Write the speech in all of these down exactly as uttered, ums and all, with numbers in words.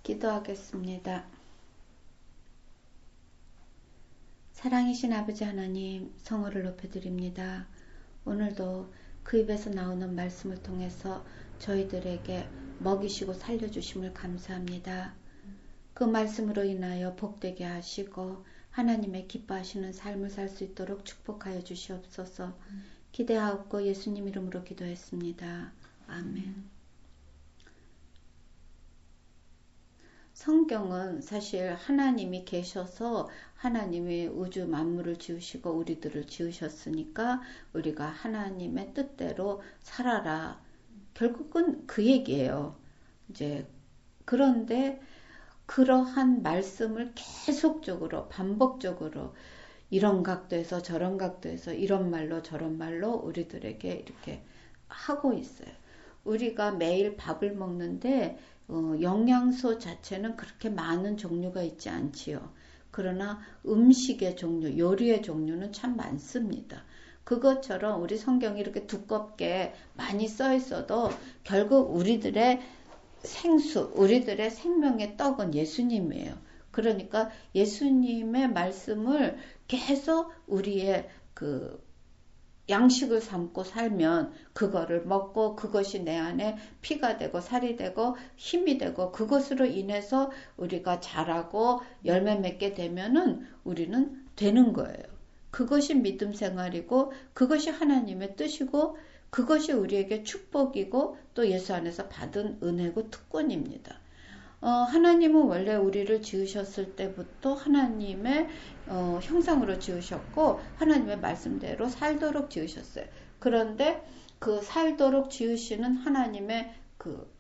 기도하겠습니다. 사랑이신 아버지 하나님, 성호를 높여드립니다. 오늘도 그 입에서 나오는 말씀을 통해서 저희들에게 먹이시고 살려주심을 감사합니다. 그 말씀으로 인하여 복되게 하시고 하나님의 기뻐하시는 삶을 살 수 있도록 축복하여 주시옵소서. 기대하옵고 예수님 이름으로 기도했습니다. 아멘. 성경은 사실 하나님이 계셔서 하나님이 우주 만물을 지으시고 우리들을 지으셨으니까 우리가 하나님의 뜻대로 살아라. 결국은 그 얘기예요. 이제 그런데 그러한 말씀을 계속적으로 반복적으로 이런 각도에서 저런 각도에서 이런 말로 저런 말로 우리들에게 이렇게 하고 있어요. 우리가 매일 밥을 먹는데 어, 영양소 자체는 그렇게 많은 종류가 있지 않지요. 그러나 음식의 종류, 요리의 종류는 참 많습니다. 그것처럼 우리 성경이 이렇게 두껍게 많이 써 있어도 결국 우리들의 생수, 우리들의 생명의 떡은 예수님이에요. 그러니까 예수님의 말씀을 계속 우리의 그 양식을 삼고 살면 그거를 먹고 그것이 내 안에 피가 되고 살이 되고 힘이 되고 그것으로 인해서 우리가 자라고 열매 맺게 되면은 우리는 되는 거예요. 그것이 믿음 생활이고 그것이 하나님의 뜻이고 그것이 우리에게 축복이고 또 예수 안에서 받은 은혜고 특권입니다. 어, 하나님은 원래 우리를 지으셨을 때부터 하나님의 어, 형상으로 지으셨고 하나님의 말씀대로 살도록 지으셨어요. 그런데 그 살도록 지으시는 하나님의 그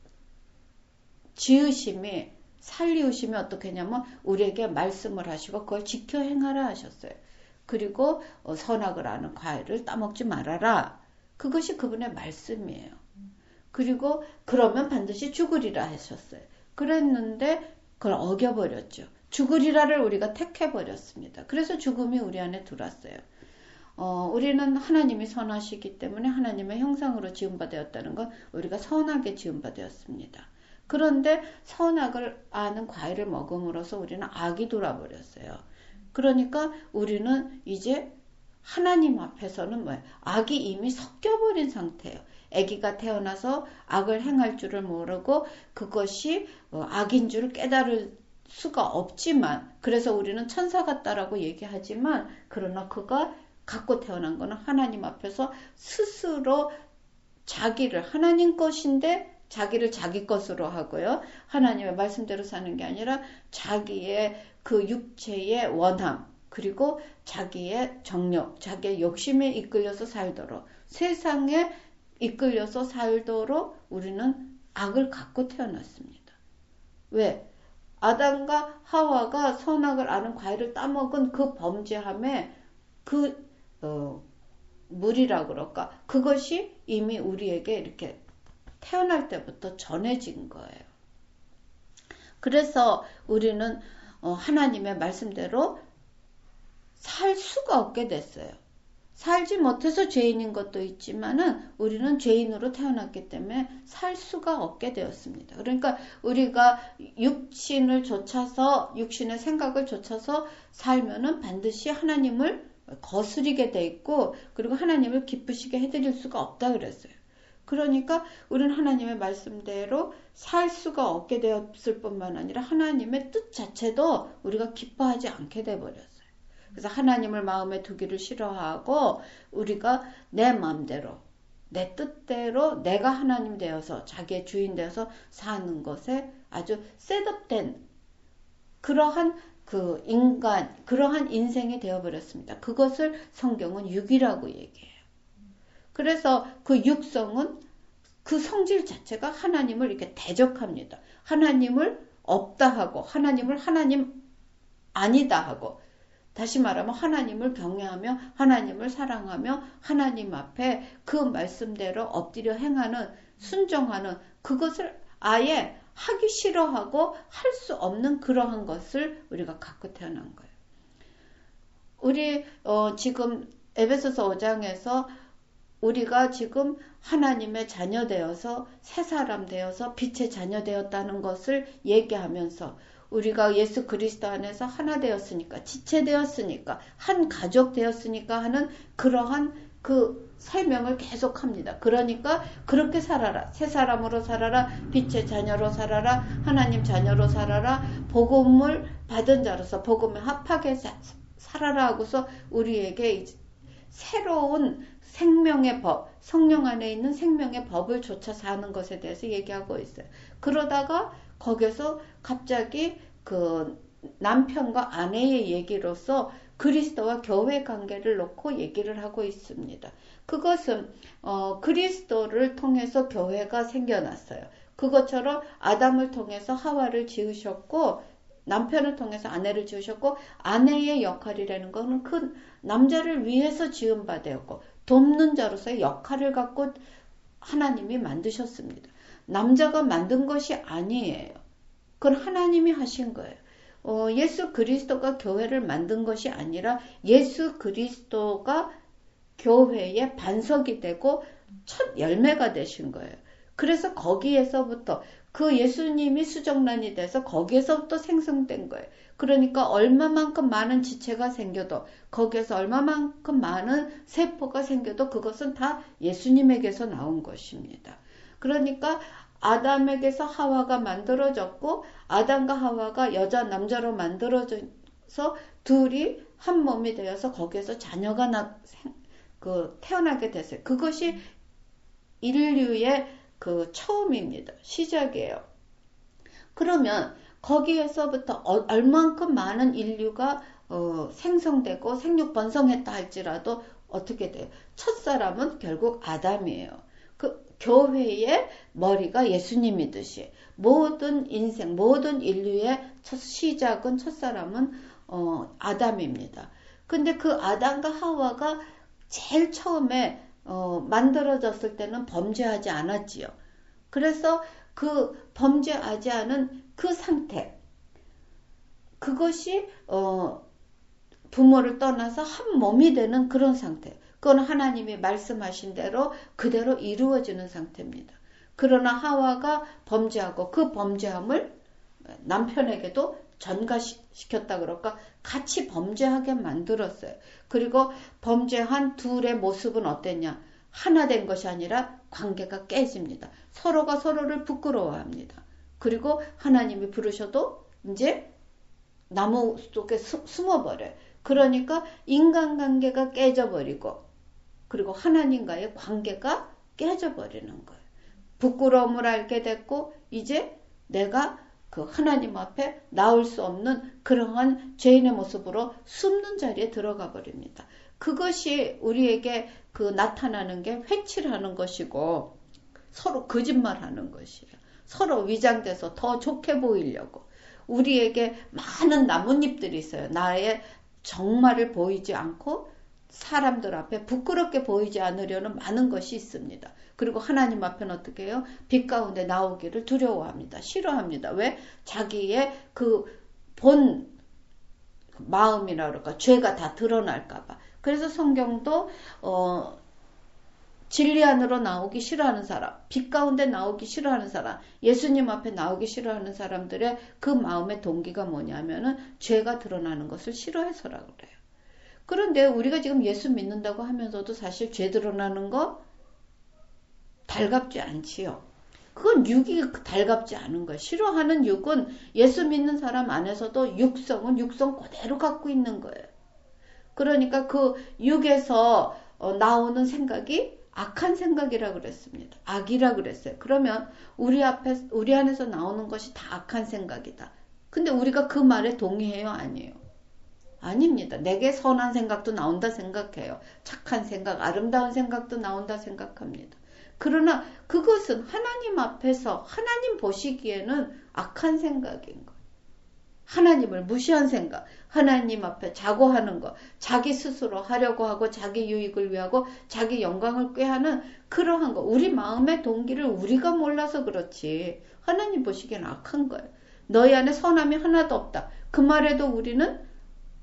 지으심이 살리우심이 어떻게 했냐면 우리에게 말씀을 하시고 그걸 지켜 행하라 하셨어요. 그리고 어, 선악을 아는 과일을 따먹지 말아라. 그것이 그분의 말씀이에요. 그리고 그러면 반드시 죽으리라 하셨어요. 그랬는데 그걸 어겨버렸죠. 죽으리라를 우리가 택해버렸습니다. 그래서 죽음이 우리 안에 들어왔어요. 어, 우리는 하나님이 선하시기 때문에 하나님의 형상으로 지음받았다는 건 우리가 선하게 지음받았습니다. 그런데 선악을 아는 과일을 먹음으로써 우리는 악이 돌아버렸어요. 그러니까 우리는 이제 하나님 앞에서는 뭐예요? 악이 이미 섞여버린 상태예요. 아기가 태어나서 악을 행할 줄을 모르고 그것이 악인 줄을 깨달을 수가 없지만 그래서 우리는 천사 같다라고 얘기하지만 그러나 그가 갖고 태어난 거는 하나님 앞에서 스스로 자기를 하나님 것인데 자기를 자기 것으로 하고요. 하나님의 말씀대로 사는 게 아니라 자기의 그 육체의 원함 그리고 자기의 정욕, 자기의 욕심에 이끌려서 살도록 세상에 이끌려서 살도록 우리는 악을 갖고 태어났습니다. 왜? 아담과 하와가 선악을 아는 과일을 따먹은 그 범죄함에 그 어, 물이라 그럴까? 그것이 이미 우리에게 이렇게 태어날 때부터 전해진 거예요. 그래서 우리는 어, 하나님의 말씀대로 살 수가 없게 됐어요. 살지 못해서 죄인인 것도 있지만은 우리는 죄인으로 태어났기 때문에 살 수가 없게 되었습니다. 그러니까 우리가 육신을 좇아서 육신의 생각을 좇아서 살면은 반드시 하나님을 거스리게 돼 있고 그리고 하나님을 기쁘시게 해드릴 수가 없다 그랬어요. 그러니까 우리는 하나님의 말씀대로 살 수가 없게 되었을 뿐만 아니라 하나님의 뜻 자체도 우리가 기뻐하지 않게 돼버렸어요. 그래서 하나님을 마음에 두기를 싫어하고 우리가 내 마음대로 내 뜻대로 내가 하나님 되어서 자기의 주인 되어서 사는 것에 아주 셋업된 그러한 그 인간 그러한 인생이 되어버렸습니다. 그것을 성경은 육이라고 얘기해요. 그래서 그 육성은 그 성질 자체가 하나님을 이렇게 대적합니다. 하나님을 없다 하고 하나님을 하나님 아니다 하고 다시 말하면 하나님을 경외하며 하나님을 사랑하며 하나님 앞에 그 말씀대로 엎드려 행하는 순종하는 그것을 아예 하기 싫어하고 할 수 없는 그러한 것을 우리가 갖고 태어난 거예요. 우리 어, 지금 에베소서 오 장에서 우리가 지금 하나님의 자녀 되어서 새 사람 되어서 빛의 자녀 되었다는 것을 얘기하면서 우리가 예수 그리스도 안에서 하나 되었으니까, 지체 되었으니까, 한 가족 되었으니까 하는 그러한 그 설명을 계속합니다. 그러니까 그렇게 살아라. 새 사람으로 살아라. 빛의 자녀로 살아라. 하나님 자녀로 살아라. 복음을 받은 자로서 복음에 합하게 살아라 하고서 우리에게 새로운 생명의 법, 성령 안에 있는 생명의 법을 좇아 사는 것에 대해서 얘기하고 있어요. 그러다가 거기서 갑자기 그 남편과 아내의 얘기로서 그리스도와 교회 관계를 놓고 얘기를 하고 있습니다. 그것은 어, 그리스도를 통해서 교회가 생겨났어요. 그것처럼 아담을 통해서 하와를 지으셨고 남편을 통해서 아내를 지으셨고 아내의 역할이라는 것은 그 남자를 위해서 지은 바 되었고 돕는 자로서의 역할을 갖고 하나님이 만드셨습니다. 남자가 만든 것이 아니에요. 그건 하나님이 하신 거예요. 어, 예수 그리스도가 교회를 만든 것이 아니라 예수 그리스도가 교회의 반석이 되고 첫 열매가 되신 거예요. 그래서 거기에서부터 그 예수님이 수정란이 돼서 거기에서부터 생성된 거예요. 그러니까 얼마만큼 많은 지체가 생겨도 거기에서 얼마만큼 많은 세포가 생겨도 그것은 다 예수님에게서 나온 것입니다. 그러니까 아담에게서 하와가 만들어졌고 아담과 하와가 여자 남자로 만들어져서 둘이 한 몸이 되어서 거기에서 자녀가 나, 그 태어나게 됐어요. 그것이 인류의 그 처음입니다. 시작이에요. 그러면 거기에서부터 얼만큼 많은 인류가 어, 생성되고 생육 번성했다 할지라도 어떻게 돼요? 첫사람은 결국 아담이에요. 그 교회의 머리가 예수님이듯이 모든 인생, 모든 인류의 첫 시작은 첫사람은 어, 아담입니다. 근데 그 아담과 하와가 제일 처음에 어, 만들어졌을 때는 범죄하지 않았지요. 그래서 그 범죄하지 않은 그 상태, 그것이 어, 부모를 떠나서 한 몸이 되는 그런 상태. 그건 하나님이 말씀하신 대로 그대로 이루어지는 상태입니다. 그러나 하와가 범죄하고 그 범죄함을 남편에게도 전가시켰다 그럴까? 같이 범죄하게 만들었어요. 그리고 범죄한 둘의 모습은 어땠냐? 하나 된 것이 아니라 관계가 깨집니다. 서로가 서로를 부끄러워합니다. 그리고 하나님이 부르셔도 이제 나무 속에 수, 숨어버려요. 그러니까 인간관계가 깨져버리고 그리고 하나님과의 관계가 깨져버리는 거예요. 부끄러움을 알게 됐고 이제 내가 그 하나님 앞에 나올 수 없는 그러한 죄인의 모습으로 숨는 자리에 들어가 버립니다. 그것이 우리에게 그 나타나는 게 회칠하는 것이고 서로 거짓말하는 것이에요. 서로 위장돼서 더 좋게 보이려고. 우리에게 많은 나뭇잎들이 있어요. 나의 정말을 보이지 않고 사람들 앞에 부끄럽게 보이지 않으려는 많은 것이 있습니다. 그리고 하나님 앞에는 어떻게 해요? 빛 가운데 나오기를 두려워합니다. 싫어합니다. 왜? 자기의 그 본 마음이라 그럴까? 죄가 다 드러날까 봐. 그래서 성경도 어, 진리 안으로 나오기 싫어하는 사람, 빛 가운데 나오기 싫어하는 사람, 예수님 앞에 나오기 싫어하는 사람들의 그 마음의 동기가 뭐냐면은 죄가 드러나는 것을 싫어해서라고 그래요. 그런데 우리가 지금 예수 믿는다고 하면서도 사실 죄 드러나는 거 달갑지 않지요. 그건 육이 달갑지 않은 거예요. 싫어하는 육은 예수 믿는 사람 안에서도 육성은 육성 그대로 갖고 있는 거예요. 그러니까 그 육에서 나오는 생각이 악한 생각이라고 그랬습니다. 악이라고 그랬어요. 그러면 우리 앞에, 우리 안에서 나오는 것이 다 악한 생각이다. 근데 우리가 그 말에 동의해요? 아니에요? 아닙니다. 내게 선한 생각도 나온다 생각해요. 착한 생각, 아름다운 생각도 나온다 생각합니다. 그러나 그것은 하나님 앞에서 하나님 보시기에는 악한 생각인 거예요. 하나님을 무시한 생각, 하나님 앞에 자고하는 것, 자기 스스로 하려고 하고 자기 유익을 위하고 자기 영광을 꾀하는 그러한 거. 우리 마음의 동기를 우리가 몰라서 그렇지 하나님 보시기에는 악한 거예요. 너희 안에 선함이 하나도 없다. 그 말에도 우리는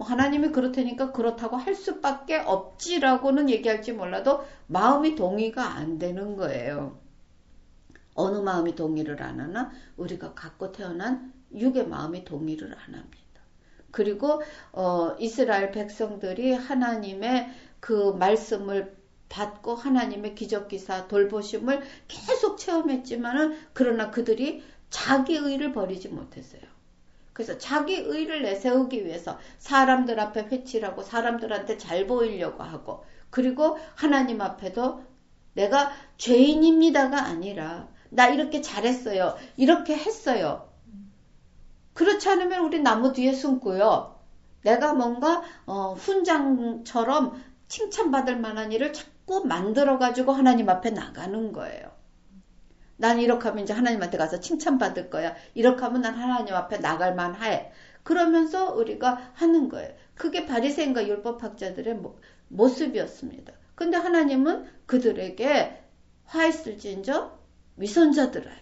뭐 하나님이 그렇다니까 그렇다고 할 수밖에 없지라고는 얘기할지 몰라도 마음이 동의가 안 되는 거예요. 어느 마음이 동의를 안 하나? 우리가 갖고 태어난 육의 마음이 동의를 안 합니다. 그리고 어, 이스라엘 백성들이 하나님의 그 말씀을 받고 하나님의 기적기사 돌보심을 계속 체험했지만은 그러나 그들이 자기 의를 버리지 못했어요. 그래서 자기 의를 내세우기 위해서 사람들 앞에 회칠하고 사람들한테 잘 보이려고 하고 그리고 하나님 앞에도 내가 죄인입니다가 아니라 나 이렇게 잘했어요. 이렇게 했어요. 그렇지 않으면 우리 나무 뒤에 숨고요. 내가 뭔가 어, 훈장처럼 칭찬받을 만한 일을 자꾸 만들어가지고 하나님 앞에 나가는 거예요. 난 이렇게 하면 이제 하나님한테 가서 칭찬받을 거야. 이렇게 하면 난 하나님 앞에 나갈 만해. 그러면서 우리가 하는 거예요. 그게 바리새인과 율법학자들의 모, 모습이었습니다. 근데 하나님은 그들에게 화했을진저 위선자들아요.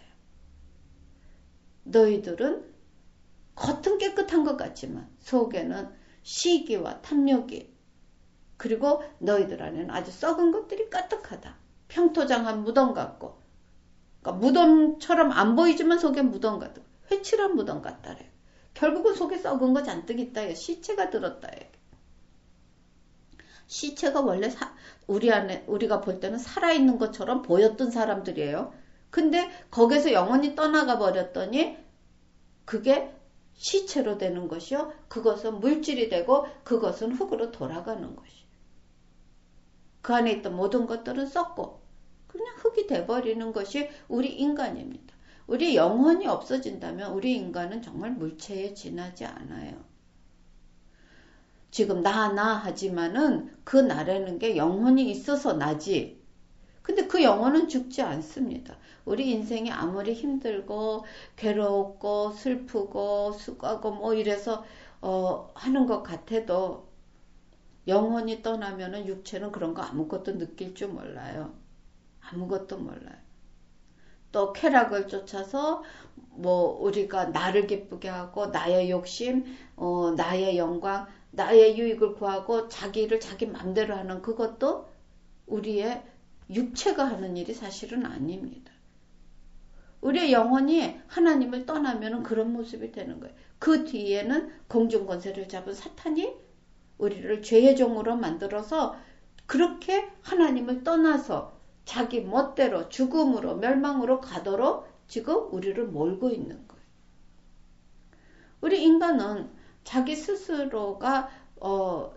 너희들은 겉은 깨끗한 것 같지만 속에는 시기와 탐욕이 그리고 너희들 안에는 아주 썩은 것들이 까득하다. 평토장한 무덤 같고 그러니까 무덤처럼 안 보이지만 속에 무덤 같다. 회칠한 무덤 같다래요. 결국은 속에 썩은 거 잔뜩 있다. 시체가 들었다. 시체가 원래 사, 우리 안에 우리가 볼 때는 살아있는 것처럼 보였던 사람들이에요. 근데 거기서 영원히 떠나가 버렸더니 그게 시체로 되는 것이요. 그것은 물질이 되고 그것은 흙으로 돌아가는 것이요. 그 안에 있던 모든 것들은 썩고 그냥 흙이 돼버리는 것이 우리 인간입니다. 우리 영혼이 없어진다면 우리 인간은 정말 물체에 지나지 않아요. 지금 나, 나 하지만은 그 나라는 게 영혼이 있어서 나지. 근데 그 영혼은 죽지 않습니다. 우리 인생이 아무리 힘들고 괴롭고 슬프고 수고하고 뭐 이래서 어, 하는 것 같아도 영혼이 떠나면은 육체는 그런 거 아무것도 느낄 줄 몰라요. 아무것도 몰라요. 또 쾌락을 쫓아서 뭐 우리가 나를 기쁘게 하고 나의 욕심, 어, 나의 영광, 나의 유익을 구하고 자기를 자기 맘대로 하는 그것도 우리의 육체가 하는 일이 사실은 아닙니다. 우리의 영혼이 하나님을 떠나면 그런 모습이 되는 거예요. 그 뒤에는 공중권세를 잡은 사탄이 우리를 죄의 종으로 만들어서 그렇게 하나님을 떠나서 자기 멋대로 죽음으로 멸망으로 가도록 지금 우리를 몰고 있는 거예요. 우리 인간은 자기 스스로가 어,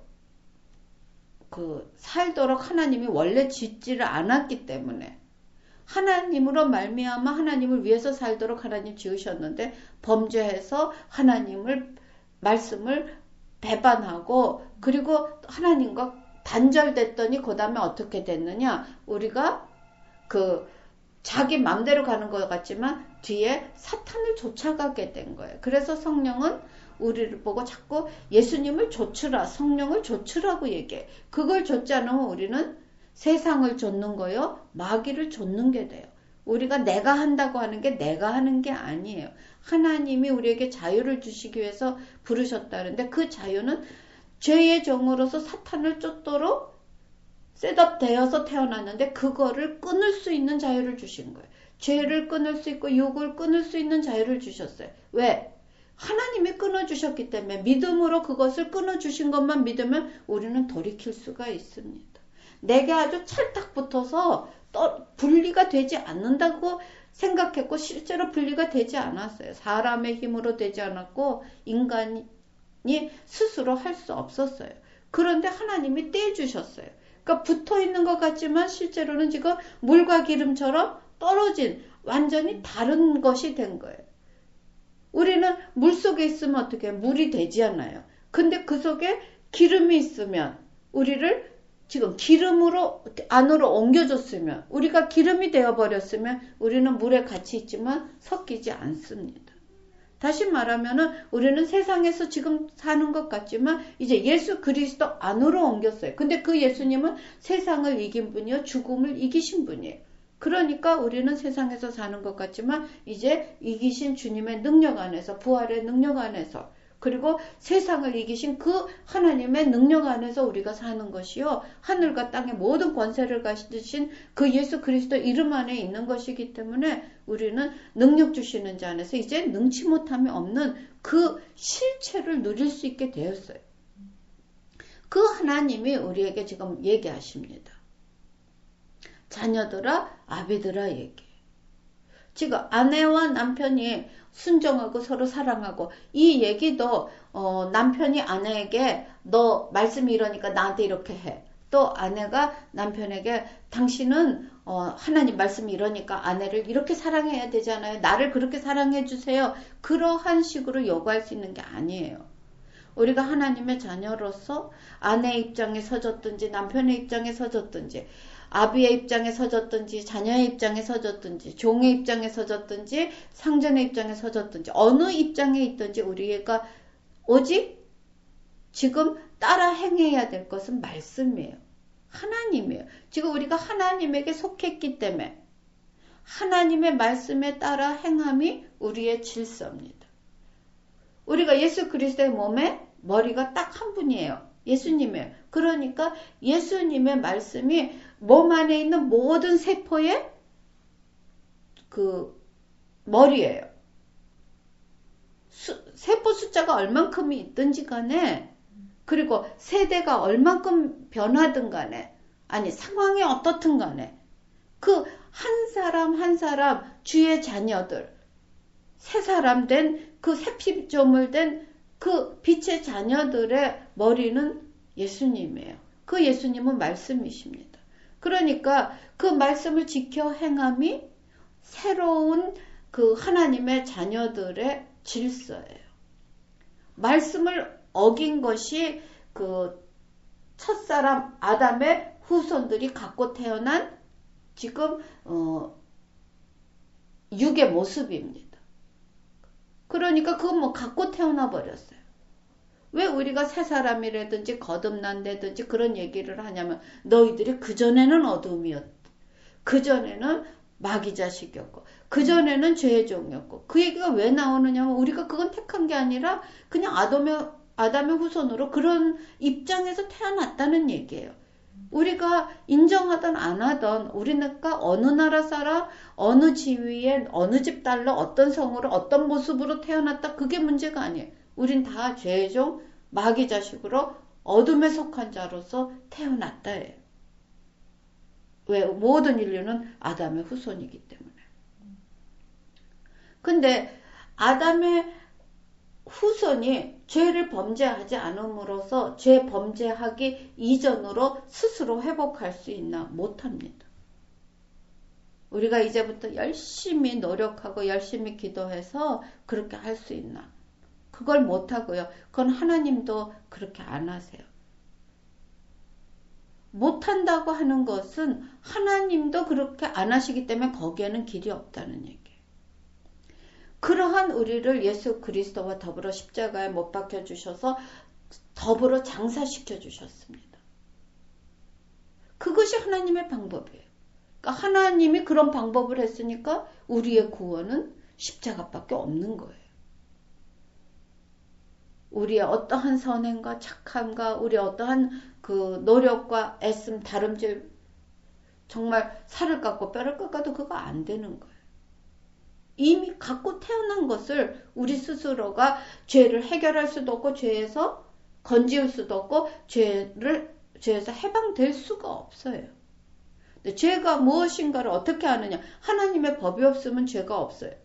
그 살도록 하나님이 원래 짓지를 않았기 때문에 하나님으로 말미암아 하나님을 위해서 살도록 하나님 지으셨는데 범죄해서 하나님을 말씀을 배반하고 그리고 하나님과 단절됐더니 그 다음에 어떻게 됐느냐 우리가 그 자기 맘대로 가는 것 같지만 뒤에 사탄을 쫓아가게 된 거예요. 그래서 성령은 우리를 보고 자꾸 예수님을 좇으라 성령을 좇으라고 얘기해. 그걸 좇지 않으면 우리는 세상을 좇는 거요 마귀를 좇는 게 돼요. 우리가 내가 한다고 하는 게 내가 하는 게 아니에요. 하나님이 우리에게 자유를 주시기 위해서 부르셨다는데 그 자유는 죄의 종으로서 사탄을 쫓도록 셋업되어서 태어났는데 그거를 끊을 수 있는 자유를 주신 거예요. 죄를 끊을 수 있고 욕을 끊을 수 있는 자유를 주셨어요. 왜? 하나님이 끊어주셨기 때문에 믿음으로 그것을 끊어주신 것만 믿으면 우리는 돌이킬 수가 있습니다. 내게 아주 찰딱 붙어서 또 분리가 되지 않는다고 생각했고 실제로 분리가 되지 않았어요. 사람의 힘으로 되지 않았고 인간이 스스로 할 수 없었어요. 그런데 하나님이 떼주셨어요. 그러니까 붙어있는 것 같지만 실제로는 지금 물과 기름처럼 떨어진 완전히 다른 것이 된 거예요. 우리는 물 속에 있으면 어떻게 해요? 물이 되지 않아요. 근데 그 속에 기름이 있으면 우리를 지금 기름으로 안으로 옮겨줬으면 우리가 기름이 되어버렸으면 우리는 물에 같이 있지만 섞이지 않습니다. 다시 말하면은 우리는 세상에서 지금 사는 것 같지만 이제 예수 그리스도 안으로 옮겼어요. 근데 그 예수님은 세상을 이긴 분이요 죽음을 이기신 분이에요. 그러니까 우리는 세상에서 사는 것 같지만 이제 이기신 주님의 능력 안에서 부활의 능력 안에서 그리고 세상을 이기신 그 하나님의 능력 안에서 우리가 사는 것이요. 하늘과 땅의 모든 권세를 가지신 그 예수 그리스도 이름 안에 있는 것이기 때문에 우리는 능력 주시는 자 안에서 이제 능치 못함이 없는 그 실체를 누릴 수 있게 되었어요. 그 하나님이 우리에게 지금 얘기하십니다. 자녀들아, 아비들아 얘기. 지금 아내와 남편이 순종하고 서로 사랑하고 이 얘기도 어, 남편이 아내에게 너 말씀이 이러니까 나한테 이렇게 해. 또 아내가 남편에게 당신은 어, 하나님 말씀이 이러니까 아내를 이렇게 사랑해야 되잖아요. 나를 그렇게 사랑해 주세요. 그러한 식으로 요구할 수 있는 게 아니에요. 우리가 하나님의 자녀로서 아내의 입장에 서졌든지 남편의 입장에 서졌든지 아비의 입장에 서졌든지 자녀의 입장에 서졌든지 종의 입장에 서졌든지 상전의 입장에 서졌든지 어느 입장에 있든지 우리가 오직 지금 따라 행해야 될 것은 말씀이에요. 하나님이에요. 지금 우리가 하나님에게 속했기 때문에 하나님의 말씀에 따라 행함이 우리의 질서입니다. 우리가 예수 그리스도의 몸에 머리가 딱 한 분이에요. 예수님이에요. 그러니까 예수님의 말씀이 몸 안에 있는 모든 세포의 그 머리예요. 수, 세포 숫자가 얼만큼이 있든지 간에 그리고 세대가 얼만큼 변하든 간에 아니 상황이 어떻든 간에 그 한 사람 한 사람 주의 자녀들 새 사람 된 그 새 피조물 된 그 빛의 자녀들의 머리는 예수님이에요. 그 예수님은 말씀이십니다. 그러니까 그 말씀을 지켜 행함이 새로운 그 하나님의 자녀들의 질서예요. 말씀을 어긴 것이 그 첫사람 아담의 후손들이 갖고 태어난 지금 어 육의 모습입니다. 그러니까 그건 뭐 갖고 태어나 버렸어요. 왜 우리가 새 사람이라든지 거듭난다든지 그런 얘기를 하냐면 너희들이 그전에는 어둠이었다. 그전에는 마귀 자식이었고 그전에는 죄의 종이었고 그 얘기가 왜 나오느냐면 우리가 그건 택한 게 아니라 그냥 아담의, 아담의 후손으로 그런 입장에서 태어났다는 얘기예요. 우리가 인정하든 안 하든 우리가 어느 나라 사람, 어느 지위에, 어느 집 딸로, 어떤 성으로, 어떤 모습으로 태어났다 그게 문제가 아니에요. 우린 다 죄의 종, 마귀 자식으로 어둠에 속한 자로서 태어났다예요. 왜? 모든 인류는 아담의 후손이기 때문에. 근데 아담의 후손이 죄를 범죄하지 않음으로써 죄 범죄하기 이전으로 스스로 회복할 수 있나? 못합니다. 우리가 이제부터 열심히 노력하고 열심히 기도해서 그렇게 할 수 있나? 그걸 못하고요. 그건 하나님도 그렇게 안 하세요. 못한다고 하는 것은 하나님도 그렇게 안 하시기 때문에 거기에는 길이 없다는 얘기예요. 그러한 우리를 예수 그리스도와 더불어 십자가에 못 박혀 주셔서 더불어 장사시켜 주셨습니다. 그것이 하나님의 방법이에요. 그러니까 하나님이 그런 방법을 했으니까 우리의 구원은 십자가밖에 없는 거예요. 우리의 어떠한 선행과 착함과 우리의 어떠한 그 노력과 애씀, 다름질 정말 살을 깎고 뼈를 깎아도 그거 안 되는 거예요. 이미 갖고 태어난 것을 우리 스스로가 죄를 해결할 수도 없고 죄에서 건지울 수도 없고 죄를 죄에서 해방될 수가 없어요. 근데 죄가 무엇인가를 어떻게 아느냐? 하나님의 법이 없으면 죄가 없어요.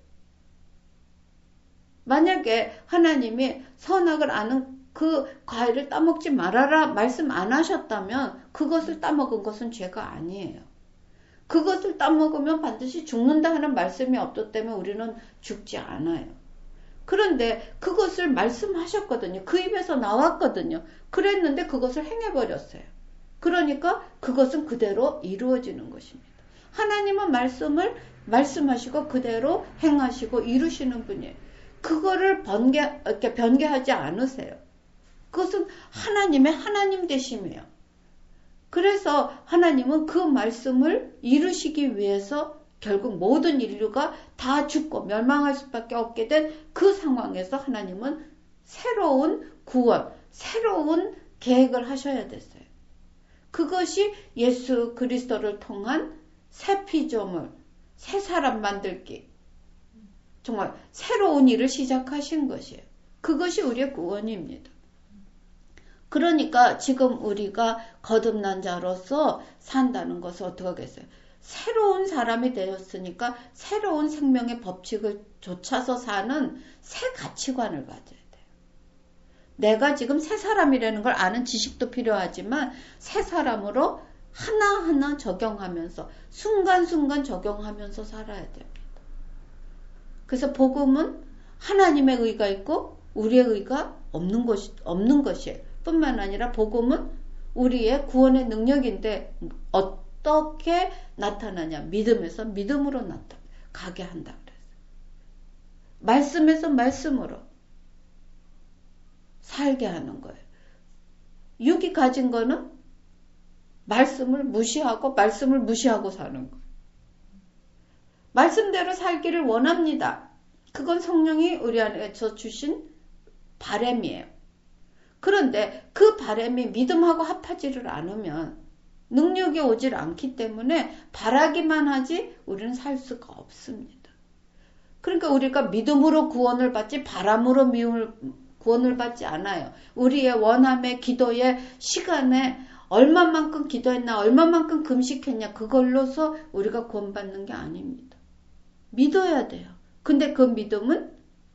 만약에 하나님이 선악을 아는 그 과일을 따먹지 말아라 말씀 안 하셨다면 그것을 따먹은 것은 죄가 아니에요. 그것을 따먹으면 반드시 죽는다 하는 말씀이 없기 때문에 우리는 죽지 않아요. 그런데 그것을 말씀하셨거든요. 그 입에서 나왔거든요. 그랬는데 그것을 행해버렸어요. 그러니까 그것은 그대로 이루어지는 것입니다. 하나님은 말씀을 말씀하시고 그대로 행하시고 이루시는 분이에요. 그거를 번개, 이렇게 변개하지 않으세요. 그것은 하나님의 하나님 되심이에요. 그래서 하나님은 그 말씀을 이루시기 위해서 결국 모든 인류가 다 죽고 멸망할 수밖에 없게 된 그 상황에서 하나님은 새로운 구원, 새로운 계획을 하셔야 됐어요. 그것이 예수 그리스도를 통한 새 피조물, 새 사람 만들기, 정말 새로운 일을 시작하신 것이에요. 그것이 우리의 구원입니다. 그러니까 지금 우리가 거듭난 자로서 산다는 것은 어떻게 하겠어요? 새로운 사람이 되었으니까 새로운 생명의 법칙을 좇아서 사는 새 가치관을 가져야 돼요. 내가 지금 새 사람이라는 걸 아는 지식도 필요하지만 새 사람으로 하나하나 적용하면서 순간순간 적용하면서 살아야 됩니다. 그래서 복음은 하나님의 의가 있고 우리의 의가 없는 것이, 없는 것이에요. 뿐만 아니라 복음은 우리의 구원의 능력인데 어떻게 나타나냐? 믿음에서 믿음으로 나타 가게 한다 그랬어요. 말씀에서 말씀으로 살게 하는 거예요. 육이 가진 거는 말씀을 무시하고 말씀을 무시하고 사는 거예요. 말씀대로 살기를 원합니다. 그건 성령이 우리 안에서 주신 바람이에요. 그런데 그 바람이 믿음하고 합하지를 않으면 능력이 오질 않기 때문에 바라기만 하지 우리는 살 수가 없습니다. 그러니까 우리가 믿음으로 구원을 받지 바람으로 미움을, 구원을 받지 않아요. 우리의 원함의 기도의 시간에 얼마만큼 기도했나 얼마만큼 금식했냐 그걸로서 우리가 구원받는 게 아닙니다. 믿어야 돼요. 근데 그 믿음은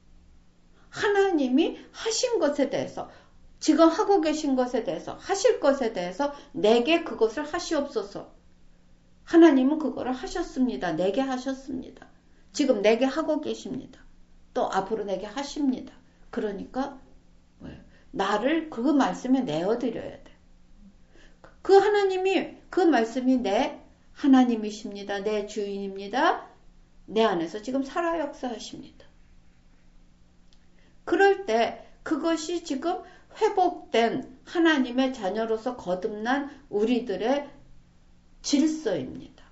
하나님이 하신 것에 대해서 지금 하고 계신 것에 대해서 하실 것에 대해서 내게 그것을 하시옵소서. 하나님은 그거를 하셨습니다. 내게 하셨습니다. 지금 내게 하고 계십니다. 또 앞으로 내게 하십니다. 그러니까 뭐예요? 나를 그 말씀에 내어드려야 돼. 그 하나님이 그 말씀이 내 하나님이십니다. 내 주인입니다. 내 안에서 지금 살아 역사하십니다. 그럴 때 그것이 지금 회복된 하나님의 자녀로서 거듭난 우리들의 질서입니다.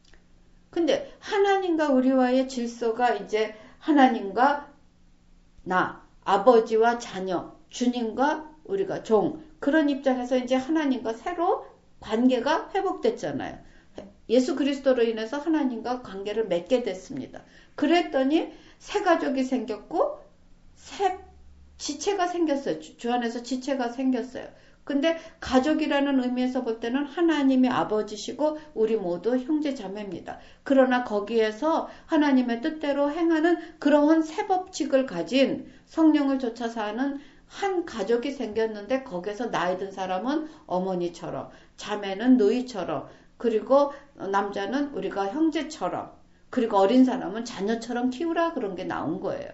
근데 하나님과 우리와의 질서가 이제 하나님과 나, 아버지와 자녀, 주님과 우리가 종, 그런 입장에서 이제 하나님과 새로 관계가 회복됐잖아요. 예수 그리스도로 인해서 하나님과 관계를 맺게 됐습니다. 그랬더니 새 가족이 생겼고 새 지체가 생겼어요. 주 안에서 지체가 생겼어요. 근데 가족이라는 의미에서 볼 때는 하나님이 아버지시고 우리 모두 형제 자매입니다. 그러나 거기에서 하나님의 뜻대로 행하는 그러한 새 법칙을 가진 성령을 좇아 사는 한 가족이 생겼는데 거기에서 나이 든 사람은 어머니처럼 자매는 누이처럼 그리고 남자는 우리가 형제처럼 그리고 어린 사람은 자녀처럼 키우라 그런 게 나온 거예요.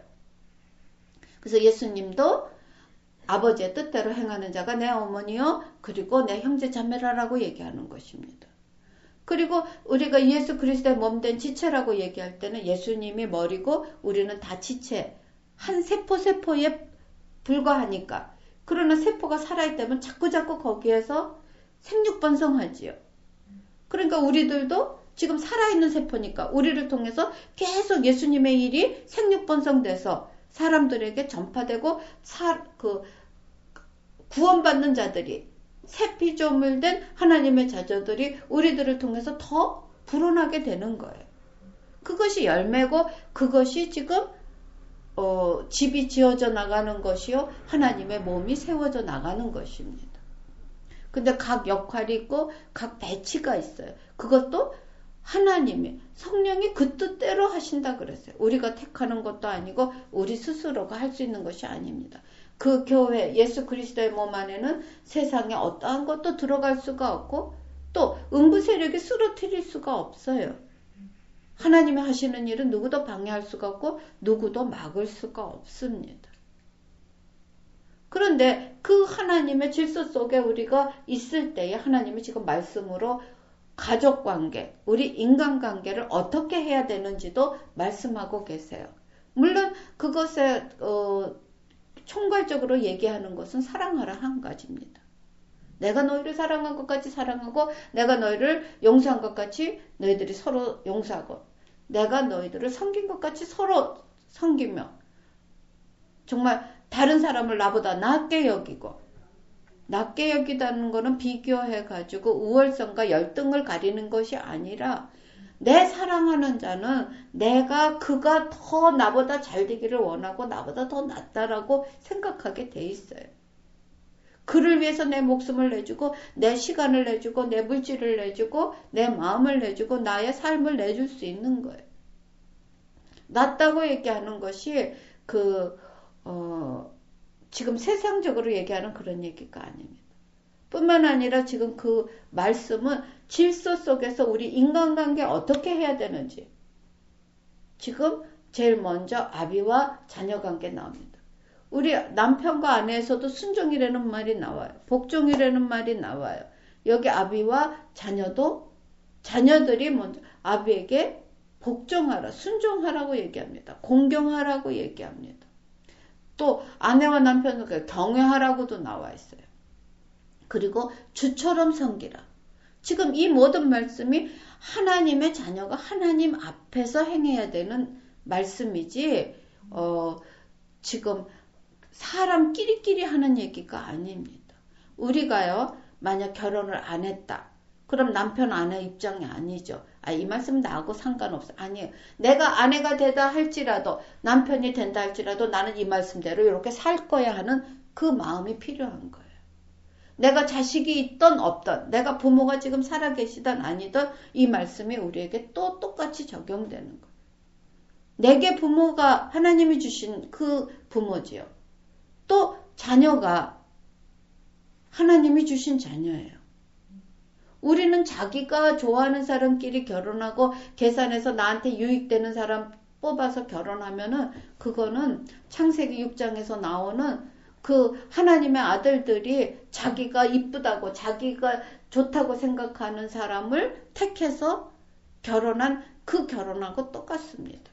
그래서 예수님도 아버지의 뜻대로 행하는 자가 내 어머니요 그리고 내 형제 자매라라고 얘기하는 것입니다. 그리고 우리가 예수 그리스도의 몸된 지체라고 얘기할 때는 예수님이 머리고 우리는 다 지체 한 세포 세포에 불과하니까 그러나 세포가 살아있다면 자꾸자꾸 거기에서 생육번성하지요. 그러니까 우리들도 지금 살아있는 세포니까 우리를 통해서 계속 예수님의 일이 생육번성돼서 사람들에게 전파되고 사, 그 구원받는 자들이 새 피조물 된 하나님의 자녀들이 우리들을 통해서 더 불어나게 되는 거예요. 그것이 열매고 그것이 지금 어, 집이 지어져 나가는 것이요 하나님의 몸이 세워져 나가는 것입니다. 근데 각 역할이 있고 각 배치가 있어요. 그것도 하나님이 성령이 그 뜻대로 하신다 그랬어요. 우리가 택하는 것도 아니고 우리 스스로가 할 수 있는 것이 아닙니다. 그 교회 예수 그리스도의 몸 안에는 세상에 어떠한 것도 들어갈 수가 없고 또 음부 세력이 쓰러뜨릴 수가 없어요. 하나님이 하시는 일은 누구도 방해할 수가 없고 누구도 막을 수가 없습니다. 그런데 그 하나님의 질서 속에 우리가 있을 때에 하나님이 지금 말씀으로 가족관계, 우리 인간관계를 어떻게 해야 되는지도 말씀하고 계세요. 물론 그것에 어, 총괄적으로 얘기하는 것은 사랑하라 한 가지입니다. 내가 너희를 사랑한 것 같이 사랑하고 내가 너희를 용서한 것 같이 너희들이 서로 용서하고 내가 너희들을 섬긴 것 같이 서로 섬기며 정말 다른 사람을 나보다 낮게 여기고, 낮게 여기다는 거는 비교해가지고 우월성과 열등을 가리는 것이 아니라 내 사랑하는 자는 내가 그가 더 나보다 잘 되기를 원하고 나보다 더 낫다라고 생각하게 돼 있어요. 그를 위해서 내 목숨을 내주고 내 시간을 내주고 내 물질을 내주고 내 마음을 내주고 나의 삶을 내줄 수 있는 거예요. 낫다고 얘기하는 것이 그 어, 지금 세상적으로 얘기하는 그런 얘기가 아닙니다. 뿐만 아니라 지금 그 말씀은 질서 속에서 우리 인간관계 어떻게 해야 되는지 지금 제일 먼저 아비와 자녀관계 나옵니다. 우리 남편과 아내에서도 순종이라는 말이 나와요. 복종이라는 말이 나와요. 여기 아비와 자녀도 자녀들이 먼저 아비에게 복종하라, 순종하라고 얘기합니다. 공경하라고 얘기합니다. 또 아내와 남편에게 경외하라고도 나와 있어요. 그리고 주처럼 섬기라. 지금 이 모든 말씀이 하나님의 자녀가 하나님 앞에서 행해야 되는 말씀이지 어, 지금 사람끼리끼리 하는 얘기가 아닙니다. 우리가요, 만약 결혼을 안 했다. 그럼 남편 아내 입장이 아니죠. 아, 이 말씀 나하고 상관없어. 아니에요. 내가 아내가 되다 할지라도 남편이 된다 할지라도 나는 이 말씀대로 이렇게 살 거야 하는 그 마음이 필요한 거예요. 내가 자식이 있던 없던 내가 부모가 지금 살아계시던 아니던 이 말씀이 우리에게 또 똑같이 적용되는 거예요. 내게 부모가 하나님이 주신 그 부모지요. 또 자녀가 하나님이 주신 자녀예요. 우리는 자기가 좋아하는 사람끼리 결혼하고 계산해서 나한테 유익되는 사람 뽑아서 결혼하면은 그거는 창세기 육 장에서 나오는 그 하나님의 아들들이 자기가 이쁘다고 자기가 좋다고 생각하는 사람을 택해서 결혼한 그 결혼하고 똑같습니다.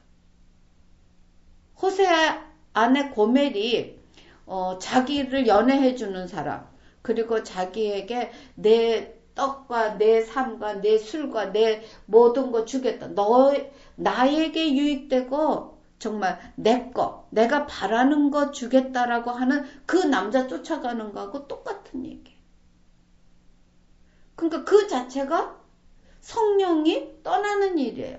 호세아 아내 고멜이 어, 자기를 연애해주는 사람 그리고 자기에게 내 떡과 내 삶과 내 술과 내 모든 거 주겠다. 너 나에게 유익되고 정말 내 거, 내가 바라는 거 주겠다라고 하는 그 남자 쫓아가는 거하고 똑같은 얘기예요. 그러니까 그 자체가 성령이 떠나는 일이에요.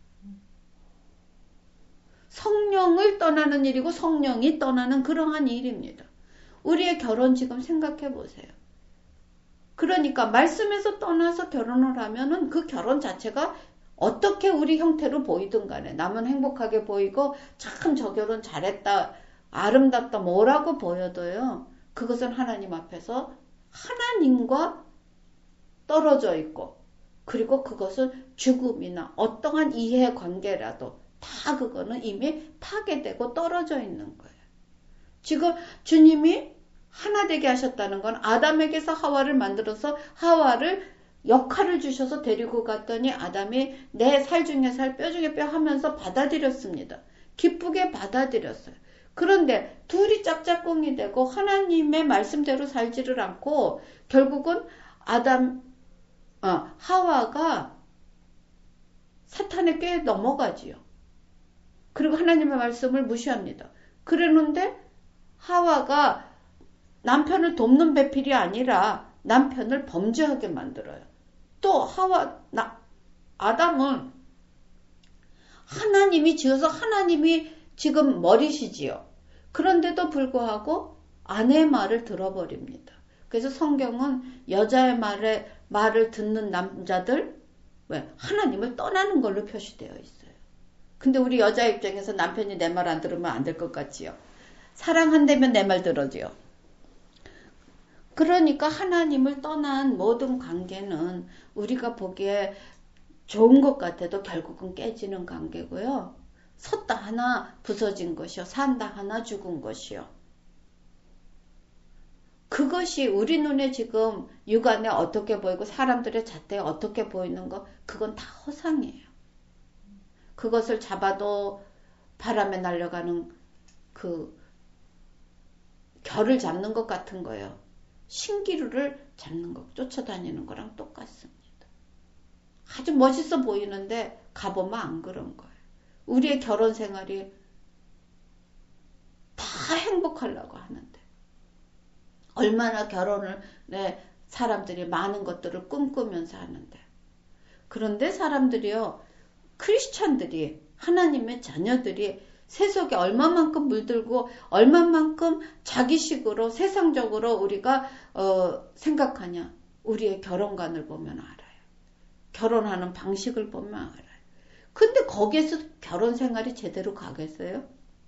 성령을 떠나는 일이고 성령이 떠나는 그러한 일입니다. 우리의 결혼 지금 생각해 보세요. 그러니까 말씀에서 떠나서 결혼을 하면은 그 결혼 자체가 어떻게 우리 형태로 보이든 간에 남은 행복하게 보이고 참 저 결혼 잘했다 아름답다 뭐라고 보여도요. 그것은 하나님 앞에서 하나님과 떨어져 있고 그리고 그것은 죽음이나 어떠한 이해관계라도 다 그거는 이미 파괴되고 떨어져 있는 거예요. 지금 주님이 하나 되게 하셨다는 건 아담에게서 하와를 만들어서 하와를 역할을 주셔서 데리고 갔더니 아담이 내 살 중에 살 뼈 중에 뼈 하면서 받아들였습니다. 기쁘게 받아들였어요. 그런데 둘이 짝짝꿍이 되고 하나님의 말씀대로 살지를 않고 결국은 아담 어, 하와가 사탄의 꾀에 넘어가지요. 그리고 하나님의 말씀을 무시합니다. 그러는데 하와가 남편을 돕는 배필이 아니라 남편을 범죄하게 만들어요. 또 하와 나, 아담은 하나님이 지어서 하나님이 지금 머리시지요. 그런데도 불구하고 아내의 말을 들어버립니다. 그래서 성경은 여자의 말에, 말을 듣는 남자들 왜 하나님을 떠나는 걸로 표시되어 있어요. 근데 우리 여자 입장에서 남편이 내 말 안 들으면 안 될 것 같지요. 사랑한다면 내 말 들어줘요. 그러니까 하나님을 떠난 모든 관계는 우리가 보기에 좋은 것 같아도 결국은 깨지는 관계고요. 섰다 하나 부서진 것이요. 산다 하나 죽은 것이요. 그것이 우리 눈에 지금 육안에 어떻게 보이고 사람들의 잣대에 어떻게 보이는 거 그건 다 허상이에요. 그것을 잡아도 바람에 날아가는 그 결을 잡는 것 같은 거예요. 신기루를 잡는 거, 쫓아다니는 거랑 똑같습니다. 아주 멋있어 보이는데 가보면 안 그런 거예요. 우리의 결혼 생활이 다 다 행복하려고 하는데 얼마나 결혼을 네, 사람들이 많은 것들을 꿈꾸면서 하는데 그런데 사람들이요 크리스찬들이 하나님의 자녀들이 세속에 얼마만큼 물들고 얼마만큼 자기식으로 세상적으로 우리가 어, 생각하냐 우리의 결혼관을 보면 알아요. 결혼하는 방식을 보면 알아요. 근데 거기에서 결혼 생활이 제대로 가겠어요?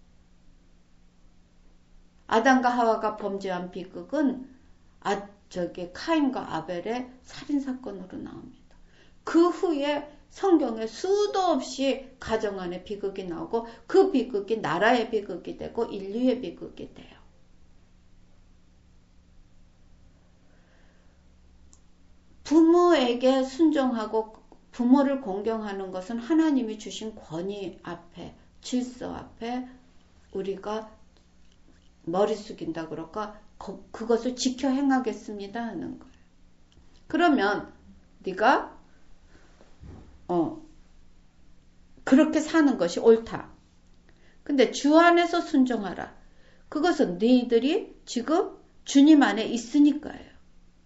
아담과 하와가 범죄한 비극은 아, 저기 카인과 아벨의 살인사건으로 나옵니다. 그 후에 성경에 수도 없이 가정 안에 비극이 나오고 그 비극이 나라의 비극이 되고 인류의 비극이 돼요. 부모에게 순종하고 부모를 공경하는 것은 하나님이 주신 권위 앞에 질서 앞에 우리가 머리 숙인다 그럴까 거, 그것을 지켜 행하겠습니다 하는 거예요. 그러면 네가 어 그렇게 사는 것이 옳다. 근데 주 안에서 순종하라. 그것은 너희들이 지금 주님 안에 있으니까요.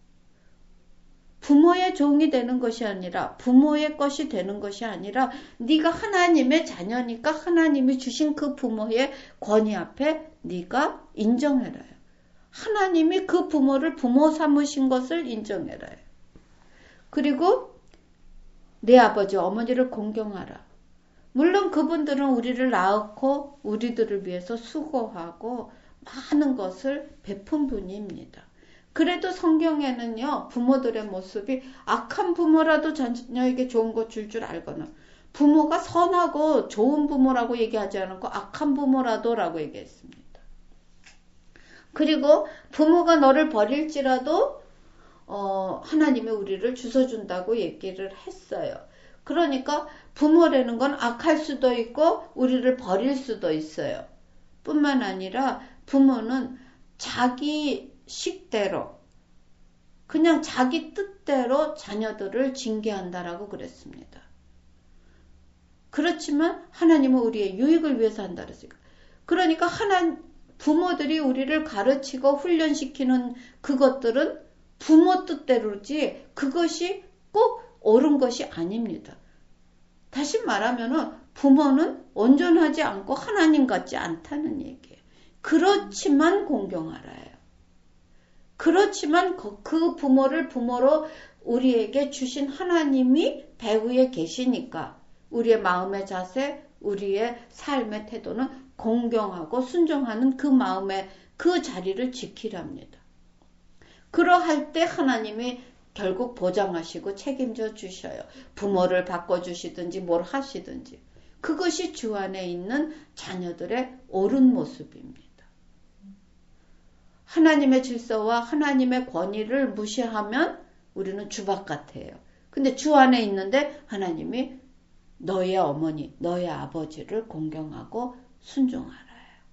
부모의 종이 되는 것이 아니라 부모의 것이 되는 것이 아니라 네가 하나님의 자녀니까 하나님이 주신 그 부모의 권위 앞에 네가 인정해라요. 하나님이 그 부모를 부모 삼으신 것을 인정해라요. 그리고 내 아버지 어머니를 공경하라. 물론 그분들은 우리를 낳았고 우리들을 위해서 수고하고 많은 것을 베푼 분입니다. 그래도 성경에는요 부모들의 모습이 악한 부모라도 자녀에게 좋은 거 줄 줄 알거나 부모가 선하고 좋은 부모라고 얘기하지 않았고 악한 부모라도 라고 얘기했습니다. 그리고 부모가 너를 버릴지라도 어, 하나님이 우리를 주워준다고 얘기를 했어요. 그러니까 부모라는 건 악할 수도 있고 우리를 버릴 수도 있어요. 뿐만 아니라 부모는 자기 식대로 그냥 자기 뜻대로 자녀들을 징계한다라고 그랬습니다. 그렇지만 하나님은 우리의 유익을 위해서 한다 그랬으니까. 그러니까 하나 부모들이 우리를 가르치고 훈련시키는 그것들은 부모 뜻대로지 그것이 꼭 옳은 것이 아닙니다. 다시 말하면은 부모는 온전하지 않고 하나님 같지 않다는 얘기예요. 그렇지만 공경하라요. 그렇지만 그 부모를 부모로 우리에게 주신 하나님이 배후에 계시니까 우리의 마음의 자세, 우리의 삶의 태도는 공경하고 순종하는 그 마음의 그 자리를 지키랍니다. 그러할 때 하나님이 결국 보장하시고 책임져 주셔요. 부모를 바꿔주시든지 뭘 하시든지. 그것이 주 안에 있는 자녀들의 옳은 모습입니다. 하나님의 질서와 하나님의 권위를 무시하면 우리는 주박 같아요. 근데 주 안에 있는데 하나님이 너의 어머니, 너의 아버지를 공경하고 순종하라요.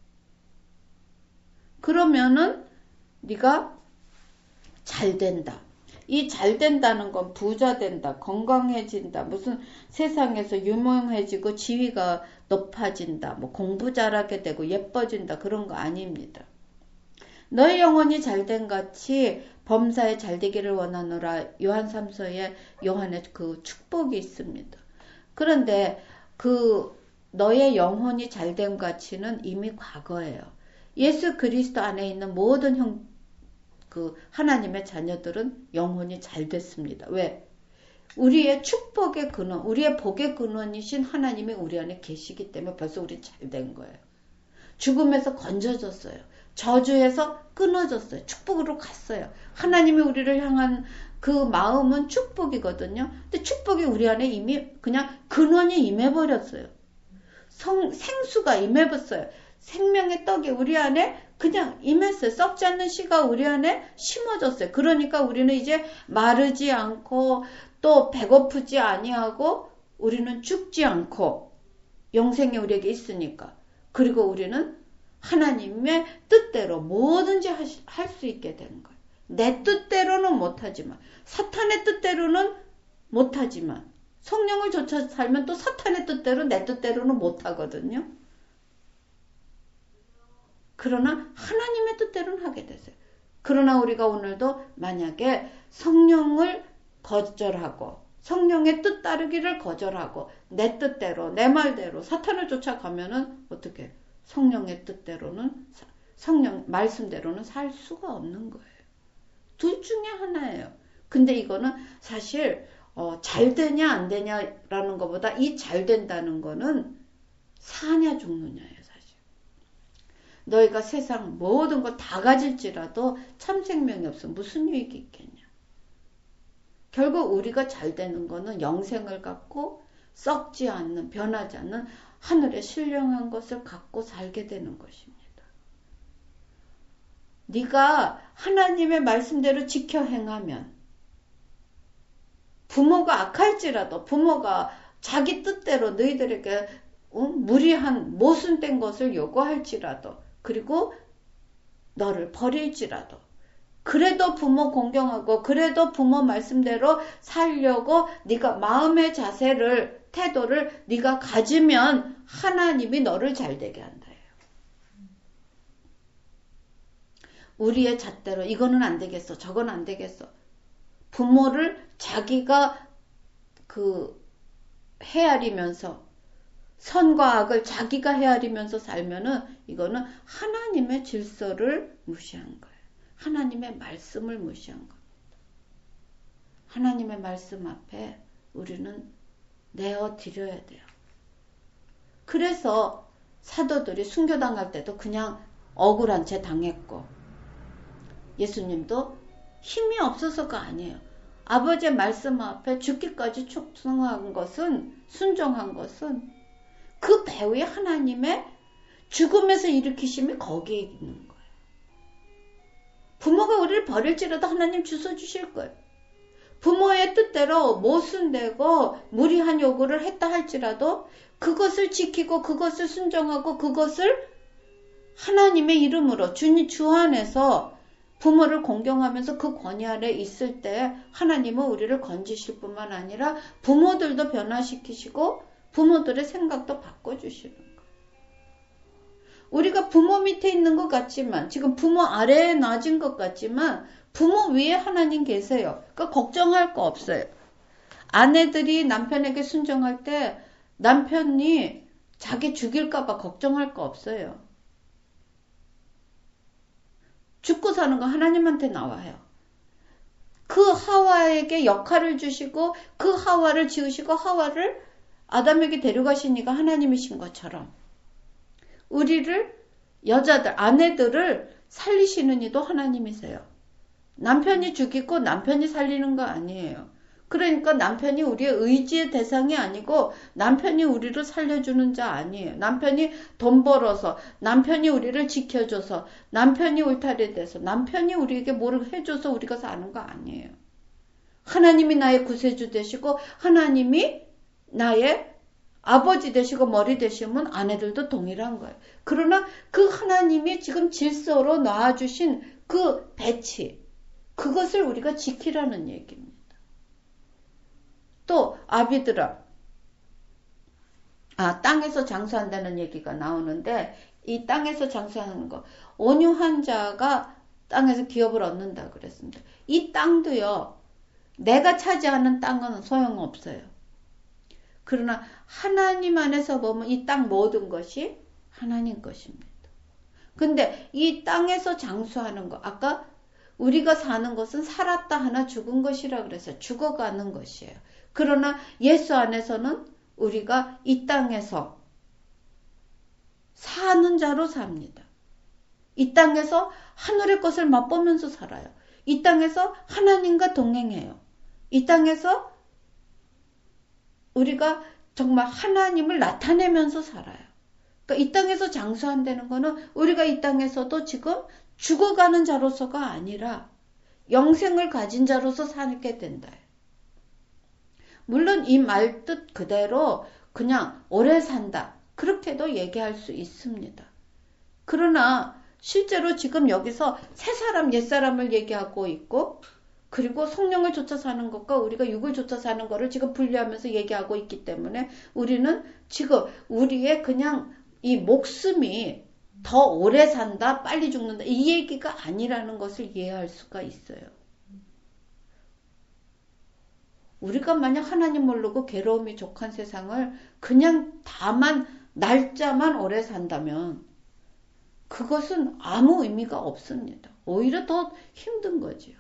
그러면은 네가 잘 된다. 이 잘 된다는 건 부자 된다, 건강해진다, 무슨 세상에서 유명해지고 지위가 높아진다, 뭐 공부 잘하게 되고 예뻐진다 그런 거 아닙니다. 너의 영혼이 잘된 같이 범사에 잘되기를 원하노라 요한 삼서에 요한의 그 축복이 있습니다. 그런데 그 너의 영혼이 잘된 가치는 이미 과거예요. 예수 그리스도 안에 있는 모든 형, 그 하나님의 자녀들은 영혼이 잘 됐습니다. 왜? 우리의 축복의 근원, 우리의 복의 근원이신 하나님이 우리 안에 계시기 때문에 벌써 우리 잘 된 거예요. 죽음에서 건져졌어요. 저주에서 끊어졌어요. 축복으로 갔어요. 하나님이 우리를 향한 그 마음은 축복이거든요. 근데 축복이 우리 안에 이미 그냥 근원이 임해버렸어요. 성, 생수가 임해버렸어요. 생명의 떡이 우리 안에 그냥 임했어요. 썩지 않는 씨가 우리 안에 심어졌어요. 그러니까 우리는 이제 마르지 않고 또 배고프지 아니하고 우리는 죽지 않고 영생이 우리에게 있으니까. 그리고 우리는 하나님의 뜻대로 뭐든지 할 수 있게 되는 거예요. 내 뜻대로는 못하지만 사탄의 뜻대로는 못하지만 성령을 쫓아 살면 또 사탄의 뜻대로 내 뜻대로는 못하거든요. 그러나 하나님의 뜻대로는 하게 되세요. 그러나 우리가 오늘도 만약에 성령을 거절하고 성령의 뜻 따르기를 거절하고 내 뜻대로 내 말대로 사탄을 쫓아가면은 어떻게 성령의 뜻대로는 성령 말씀대로는 살 수가 없는 거예요. 둘 중에 하나예요. 근데 이거는 사실 어, 잘 되냐 안 되냐라는 것보다 이 잘 된다는 거는 사냐 죽느냐예요. 사실 너희가 세상 모든 거 다 가질지라도 참 생명이 없으면 무슨 유익이 있겠냐. 결국 우리가 잘 되는 거는 영생을 갖고 썩지 않는 변하지 않는 하늘의 신령한 것을 갖고 살게 되는 것입니다. 네가 하나님의 말씀대로 지켜 행하면 부모가 악할지라도 부모가 자기 뜻대로 너희들에게 어? 무리한 모순된 것을 요구할지라도 그리고 너를 버릴지라도 그래도 부모 공경하고 그래도 부모 말씀대로 살려고 네가 마음의 자세를 태도를 네가 가지면 하나님이 너를 잘되게 한다. 우리의 잣대로 이거는 안 되겠어 저건 안 되겠어 부모를 자기가 그 헤아리면서 선과 악을 자기가 헤아리면서 살면은 이거는 하나님의 질서를 무시한 거예요. 하나님의 말씀을 무시한 겁니다. 하나님의 말씀 앞에 우리는 내어 드려야 돼요. 그래서 사도들이 순교당할 때도 그냥 억울한 채 당했고 예수님도 힘이 없어서가 아니에요. 아버지의 말씀 앞에 죽기까지 충성한 것은 순종한 것은 그 배후에 하나님의 죽음에서 일으키심이 거기에 있는 거예요. 부모가 우리를 버릴지라도 하나님 주워 주실 거예요. 부모의 뜻대로 모순되고 무리한 요구를 했다 할지라도 그것을 지키고 그것을 순종하고 그것을 하나님의 이름으로 주님 주 안에서 부모를 공경하면서 그 권위 아래 있을 때 하나님은 우리를 건지실 뿐만 아니라 부모들도 변화시키시고 부모들의 생각도 바꿔주시는 거예요. 우리가 부모 밑에 있는 것 같지만 지금 부모 아래에 낮은 것 같지만 부모 위에 하나님 계세요. 그러니까 걱정할 거 없어요. 아내들이 남편에게 순종할 때 남편이 자기 죽일까 봐 걱정할 거 없어요. 죽고 사는 거 하나님한테 나와요. 그 하와에게 역할을 주시고 그 하와를 지으시고 하와를 아담에게 데려가신 이가 하나님이신 것처럼 우리를 여자들 아내들을 살리시는 이도 하나님이세요. 남편이 죽이고 남편이 살리는 거 아니에요. 그러니까 남편이 우리의 의지의 대상이 아니고 남편이 우리를 살려주는 자 아니에요. 남편이 돈 벌어서 남편이 우리를 지켜줘서 남편이 울타리 돼서 남편이 우리에게 뭐를 해줘서 우리가 사는 거 아니에요. 하나님이 나의 구세주 되시고 하나님이 나의 아버지 되시고 머리 되시면 아내들도 동일한 거예요. 그러나 그 하나님이 지금 질서로 놔주신 그 배치 그것을 우리가 지키라는 얘기입니다. 또 아비들아 아 땅에서 장수한다는 얘기가 나오는데 이 땅에서 장수하는 거 온유한 자가 땅에서 기업을 얻는다 그랬습니다. 이 땅도요 내가 차지하는 땅은 소용없어요. 그러나 하나님 안에서 보면 이 땅 모든 것이 하나님 것입니다. 근데 이 땅에서 장수하는 거 아까 우리가 사는 것은 살았다 하나 죽은 것이라 그래서 죽어가는 것이에요. 그러나 예수 안에서는 우리가 이 땅에서 사는 자로 삽니다. 이 땅에서 하늘의 것을 맛보면서 살아요. 이 땅에서 하나님과 동행해요. 이 땅에서 우리가 정말 하나님을 나타내면서 살아요. 그러니까 이 땅에서 장수한다는 거는 우리가 이 땅에서도 지금 죽어가는 자로서가 아니라 영생을 가진 자로서 살게 된다. 물론 이 말 뜻 그대로 그냥 오래 산다. 그렇게도 얘기할 수 있습니다. 그러나 실제로 지금 여기서 새 사람, 옛 사람을 얘기하고 있고 그리고 성령을 쫓아 사는 것과 우리가 육을 쫓아 사는 것을 지금 분리하면서 얘기하고 있기 때문에 우리는 지금 우리의 그냥 이 목숨이 더 오래 산다, 빨리 죽는다. 이 얘기가 아니라는 것을 이해할 수가 있어요. 우리가 만약 하나님 모르고 괴로움이 족한 세상을 그냥 다만 날짜만 오래 산다면 그것은 아무 의미가 없습니다. 오히려 더 힘든 거지요.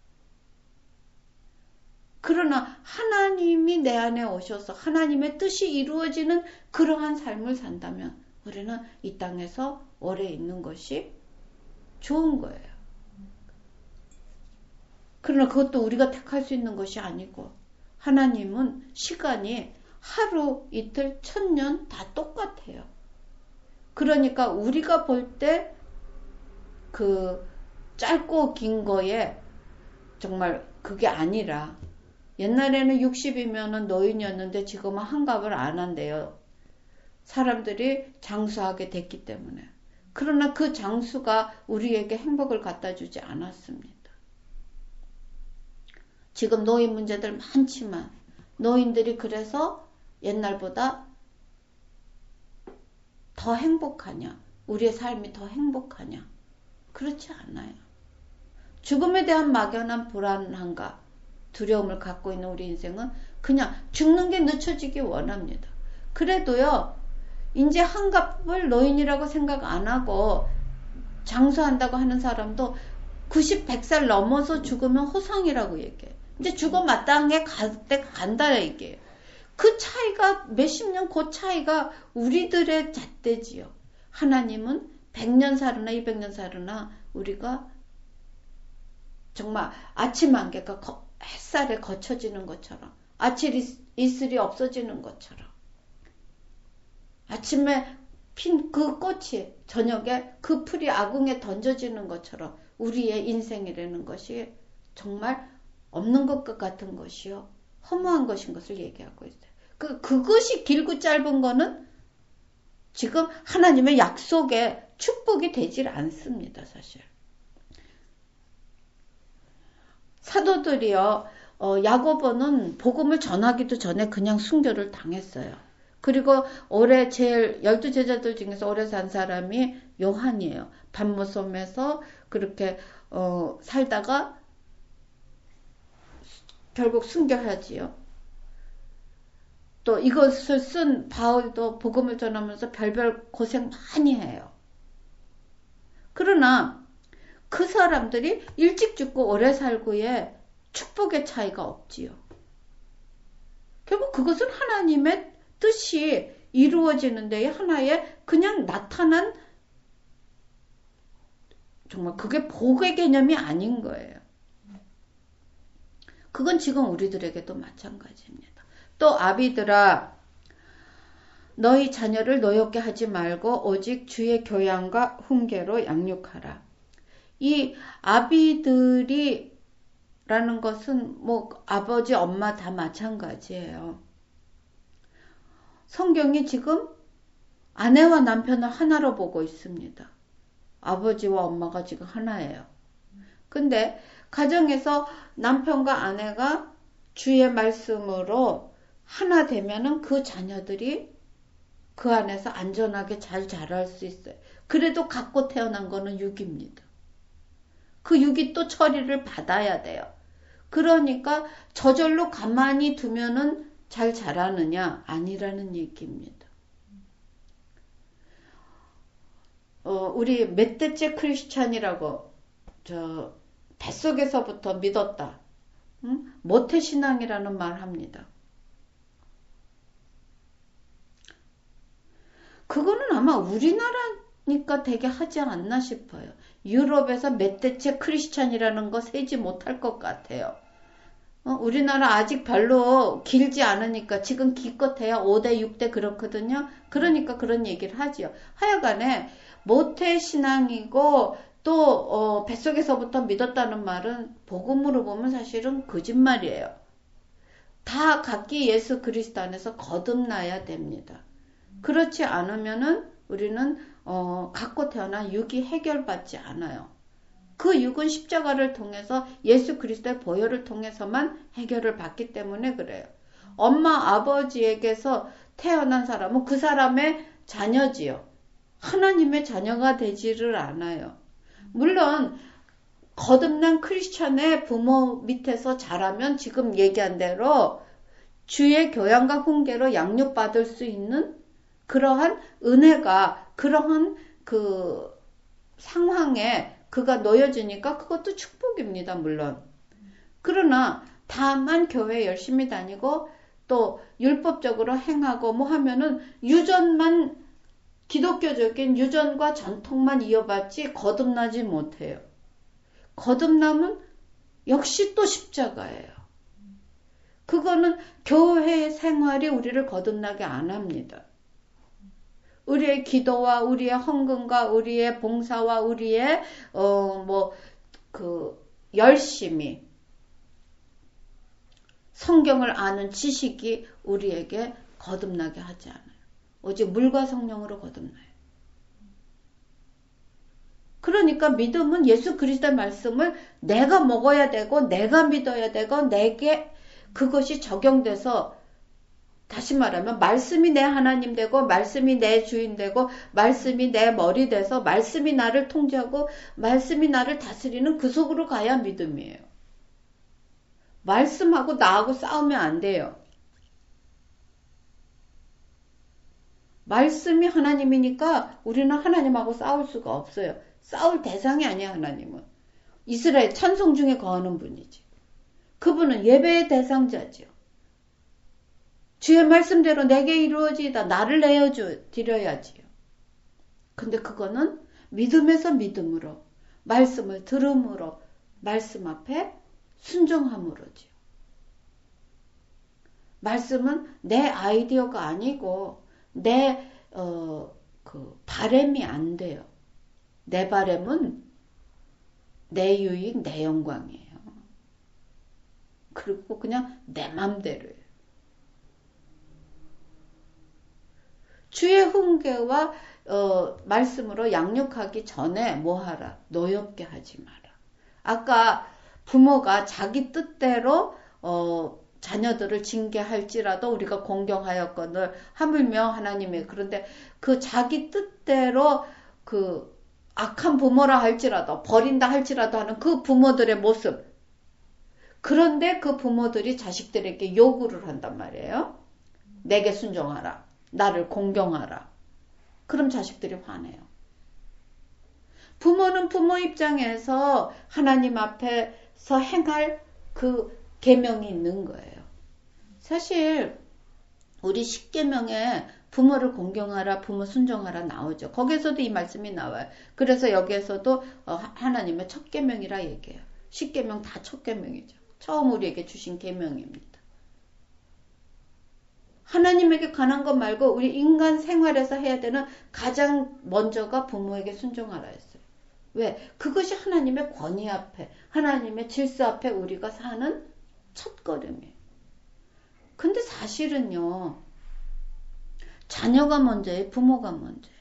그러나 하나님이 내 안에 오셔서 하나님의 뜻이 이루어지는 그러한 삶을 산다면 우리는 이 땅에서 오래 있는 것이 좋은 거예요. 그러나 그것도 우리가 택할 수 있는 것이 아니고 하나님은 시간이 하루, 이틀, 천년 다 똑같아요. 그러니까 우리가 볼 때 그 짧고 긴 거에 정말 그게 아니라 옛날에는 육십이면은 노인이었는데 지금은 한갑을 안 한대요. 사람들이 장수하게 됐기 때문에. 그러나 그 장수가 우리에게 행복을 갖다 주지 않았습니다. 지금 노인 문제들 많지만 노인들이 그래서 옛날보다 더 행복하냐? 우리의 삶이 더 행복하냐? 그렇지 않아요. 죽음에 대한 막연한 불안함과 두려움을 갖고 있는 우리 인생은 그냥 죽는 게 늦춰지기 원합니다. 그래도요, 이제 한갑을 노인이라고 생각 안 하고 장수한다고 하는 사람도 구십, 백 살 넘어서 죽으면 호상이라고 얘기해요. 이제 죽어 마땅해 갈 때 간다 얘기해요. 그 차이가 몇십 년 그 차이가 우리들의 잣대지요. 하나님은 백 년 살으나 이백 년 살으나 우리가 정말 아침 안개가 햇살에 거쳐지는 것처럼 아침 이슬이 없어지는 것처럼 아침에 핀 그 꽃이 저녁에 그 풀이 아궁에 던져지는 것처럼 우리의 인생이라는 것이 정말 없는 것과 같은 것이요. 허무한 것인 것을 얘기하고 있어요. 그, 그것이 길고 짧은 거는 지금 하나님의 약속에 축복이 되질 않습니다, 사실. 사도들이요, 어, 야고보는 복음을 전하기도 전에 그냥 순교를 당했어요. 그리고 올해 제일 열두 제자들 중에서 오래 산 사람이 요한이에요. 반모섬에서 그렇게 어, 살다가 결국 순교하지요. 또 이것을 쓴 바울도 복음을 전하면서 별별 고생 많이 해요. 그러나 그 사람들이 일찍 죽고 오래 살고의 축복의 차이가 없지요. 결국 그것은 하나님의 뜻이 이루어지는 데에 하나의 그냥 나타난 정말 그게 복의 개념이 아닌 거예요. 그건 지금 우리들에게도 마찬가지입니다. 또 아비들아 너희 자녀를 노엽게 하지 말고 오직 주의 교양과 훈계로 양육하라. 이 아비들이 라는 것은 뭐 아버지 엄마 다 마찬가지예요. 성경이 지금 아내와 남편을 하나로 보고 있습니다. 아버지와 엄마가 지금 하나예요. 근데 가정에서 남편과 아내가 주의 말씀으로 하나 되면은 그 자녀들이 그 안에서 안전하게 잘 자랄 수 있어요. 그래도 갖고 태어난 거는 육입니다. 그 육이 또 처리를 받아야 돼요. 그러니까 저절로 가만히 두면은 잘 자라느냐? 아니라는 얘기입니다. 어, 우리 멧돼지 크리스찬이라고 저 뱃속에서부터 믿었다. 응? 모태신앙이라는 말 합니다. 그거는 아마 우리나라니까 되게 하지 않나 싶어요. 유럽에서 멧돼지 크리스찬이라는 거 세지 못할 것 같아요. 어, 우리나라 아직 별로 길지 않으니까 지금 기껏해야 오 대 육 대 그렇거든요. 그러니까 그런 얘기를 하지요. 하여간에 모태신앙이고 또 어, 뱃속에서부터 믿었다는 말은 복음으로 보면 사실은 거짓말이에요. 다 각기 예수 그리스도 안에서 거듭나야 됩니다. 그렇지 않으면은 우리는 어, 갖고 태어난 육이 해결받지 않아요. 그 육은 십자가를 통해서 예수 그리스도의 보혈을 통해서만 해결을 받기 때문에 그래요. 엄마 아버지에게서 태어난 사람은 그 사람의 자녀지요. 하나님의 자녀가 되지를 않아요. 물론 거듭난 크리스천의 부모 밑에서 자라면 지금 얘기한 대로 주의 교양과 훈계로 양육받을 수 있는 그러한 은혜가, 그러한 그 상황에 그가 놓여지니까 그것도 축복입니다, 물론. 그러나 다만 교회 열심히 다니고 또 율법적으로 행하고 뭐 하면은 유전만, 기독교적인 유전과 전통만 이어받지 거듭나지 못해요. 거듭남은 역시 또 십자가예요. 그거는 교회 생활이 우리를 거듭나게 안 합니다. 우리의 기도와 우리의 헌금과 우리의 봉사와 우리의 어 뭐 그 열심히 성경을 아는 지식이 우리에게 거듭나게 하지 않아요. 오직 물과 성령으로 거듭나요. 그러니까 믿음은 예수 그리스도의 말씀을 내가 먹어야 되고 내가 믿어야 되고 내게 그것이 적용돼서, 다시 말하면 말씀이 내 하나님 되고 말씀이 내 주인 되고 말씀이 내 머리 돼서 말씀이 나를 통제하고 말씀이 나를 다스리는 그 속으로 가야 믿음이에요. 말씀하고 나하고 싸우면 안 돼요. 말씀이 하나님이니까 우리는 하나님하고 싸울 수가 없어요. 싸울 대상이 아니야, 하나님은. 이스라엘 찬송 중에 거하는 분이지. 그분은 예배의 대상자지요. 주의 말씀대로 내게 이루어지이다. 나를 내어주 드려야지요. 근데 그거는 믿음에서 믿음으로, 말씀을 들음으로, 말씀 앞에 순종함으로지요. 말씀은 내 아이디어가 아니고 내 어, 그 바램이 안 돼요. 내 바램은 내 유익, 내 영광이에요. 그리고 그냥 내 맘대로예요. 주의 훈계와 어, 말씀으로 양육하기 전에 뭐 하라? 노엽게 하지 마라. 아까 부모가 자기 뜻대로 어, 자녀들을 징계할지라도 우리가 공경하였거늘 하물며 하나님의, 그런데 그 자기 뜻대로 그 악한 부모라 할지라도 버린다 할지라도 하는 그 부모들의 모습, 그런데 그 부모들이 자식들에게 요구를 한단 말이에요. 내게 순종하라. 나를 공경하라. 그럼 자식들이 화내요. 부모는 부모 입장에서 하나님 앞에서 행할 그 계명이 있는 거예요. 사실 우리 십계명에 부모를 공경하라, 부모 순종하라 나오죠. 거기에서도 이 말씀이 나와요. 그래서 여기에서도 하나님의 첫 계명이라 얘기해요. 십계명 다 첫 계명이죠. 처음 우리에게 주신 계명입니다. 하나님에게 관한 것 말고 우리 인간 생활에서 해야 되는 가장 먼저가 부모에게 순종하라 했어요. 왜? 그것이 하나님의 권위 앞에, 하나님의 질서 앞에 우리가 사는 첫걸음이에요. 근데 사실은요, 자녀가 먼저예요, 부모가 먼저예요.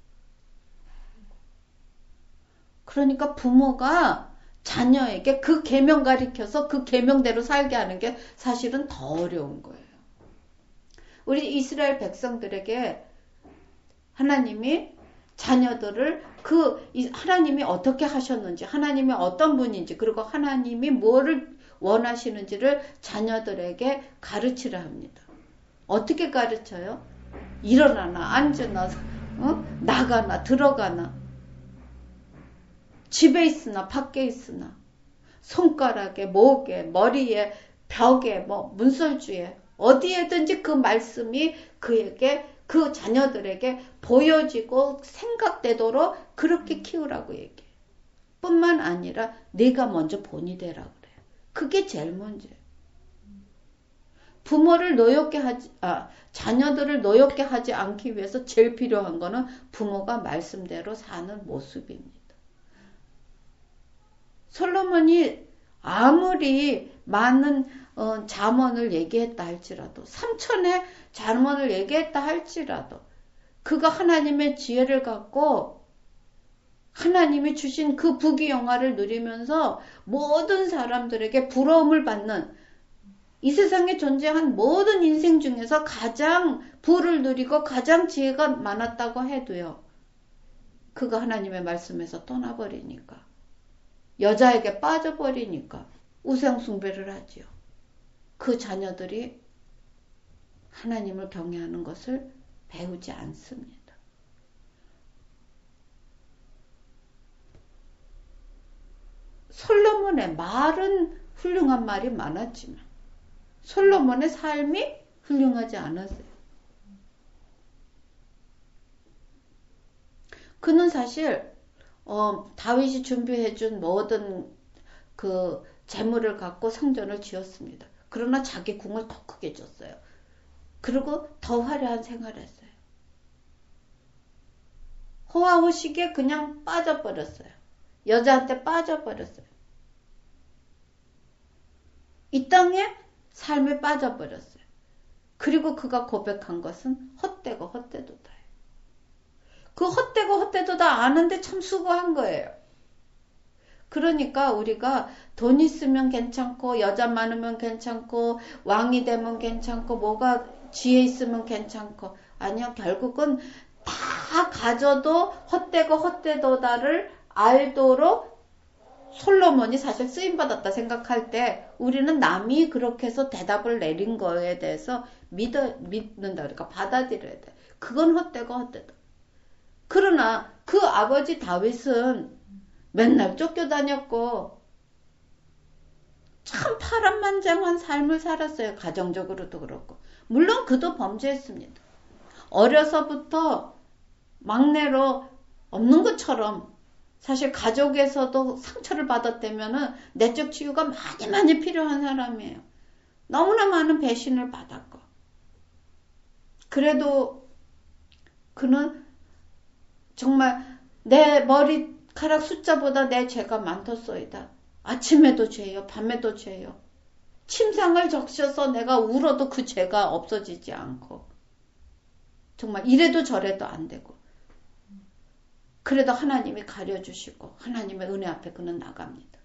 그러니까 부모가 자녀에게 그 계명 가리켜서 그 계명대로 살게 하는 게 사실은 더 어려운 거예요. 우리 이스라엘 백성들에게 하나님이 자녀들을 그 하나님이 어떻게 하셨는지, 하나님이 어떤 분인지, 그리고 하나님이 뭐를 원하시는지를 자녀들에게 가르치라 합니다. 어떻게 가르쳐요? 일어나나 앉으나 어? 나가나 들어가나 집에 있으나 밖에 있으나 손가락에 목에 머리에 벽에 뭐 문설주에 어디에든지 그 말씀이 그에게, 그 자녀들에게 보여지고 생각되도록 그렇게 키우라고 얘기해요. 뿐만 아니라 네가 먼저 본이 되라 그래요. 그게 제일 먼저예요. 부모를 노엽게 하지, 아, 자녀들을 노엽게 하지 않기 위해서 제일 필요한 거는 부모가 말씀대로 사는 모습입니다. 솔로몬이 아무리 많은 어, 잠언을 얘기했다 할지라도, 삼천의 잠언을 얘기했다 할지라도, 그가 하나님의 지혜를 갖고 하나님이 주신 그 부귀영화를 누리면서 모든 사람들에게 부러움을 받는, 이 세상에 존재한 모든 인생 중에서 가장 부를 누리고 가장 지혜가 많았다고 해도요, 그가 하나님의 말씀에서 떠나버리니까, 여자에게 빠져버리니까 우상숭배를 하지요. 그 자녀들이 하나님을 경외하는 것을 배우지 않습니다. 솔로몬의 말은 훌륭한 말이 많았지만 솔로몬의 삶이 훌륭하지 않았어요. 그는 사실 어, 다윗이 준비해준 모든 그 재물을 갖고 성전을 지었습니다. 그러나 자기 궁을 더 크게 줬어요. 그리고 더 화려한 생활을 했어요. 호화호식에 그냥 빠져버렸어요. 여자한테 빠져버렸어요. 이 땅에 삶에 빠져버렸어요. 그리고 그가 고백한 것은 헛되고 헛되도다. 그 헛되고 헛되도다 아는데 참 수고한 거예요. 그러니까 우리가 돈 있으면 괜찮고 여자 많으면 괜찮고 왕이 되면 괜찮고 뭐가 지혜 있으면 괜찮고, 아니요, 결국은 다 가져도 헛되고 헛되도다를 알도록 솔로몬이 사실 쓰임받았다 생각할 때 우리는 남이 그렇게 해서 대답을 내린 거에 대해서 믿어, 믿는다. 그러니까 받아들여야 돼. 그건 헛되고 헛되다. 그러나 그 아버지 다윗은 맨날 쫓겨다녔고 참 파란만장한 삶을 살았어요. 가정적으로도 그렇고. 물론 그도 범죄했습니다. 어려서부터 막내로 없는 것처럼 사실 가족에서도 상처를 받았다면은 내적 치유가 많이 많이 필요한 사람이에요. 너무나 많은 배신을 받았고. 그래도 그는 정말 내 머리카락 숫자보다 내 죄가 많겠소이다. 아침에도 죄요, 밤에도 죄요. 침상을 적셔서 내가 울어도 그 죄가 없어지지 않고 정말 이래도 저래도 안 되고, 그래도 하나님이 가려주시고 하나님의 은혜 앞에 그는 나갑니다.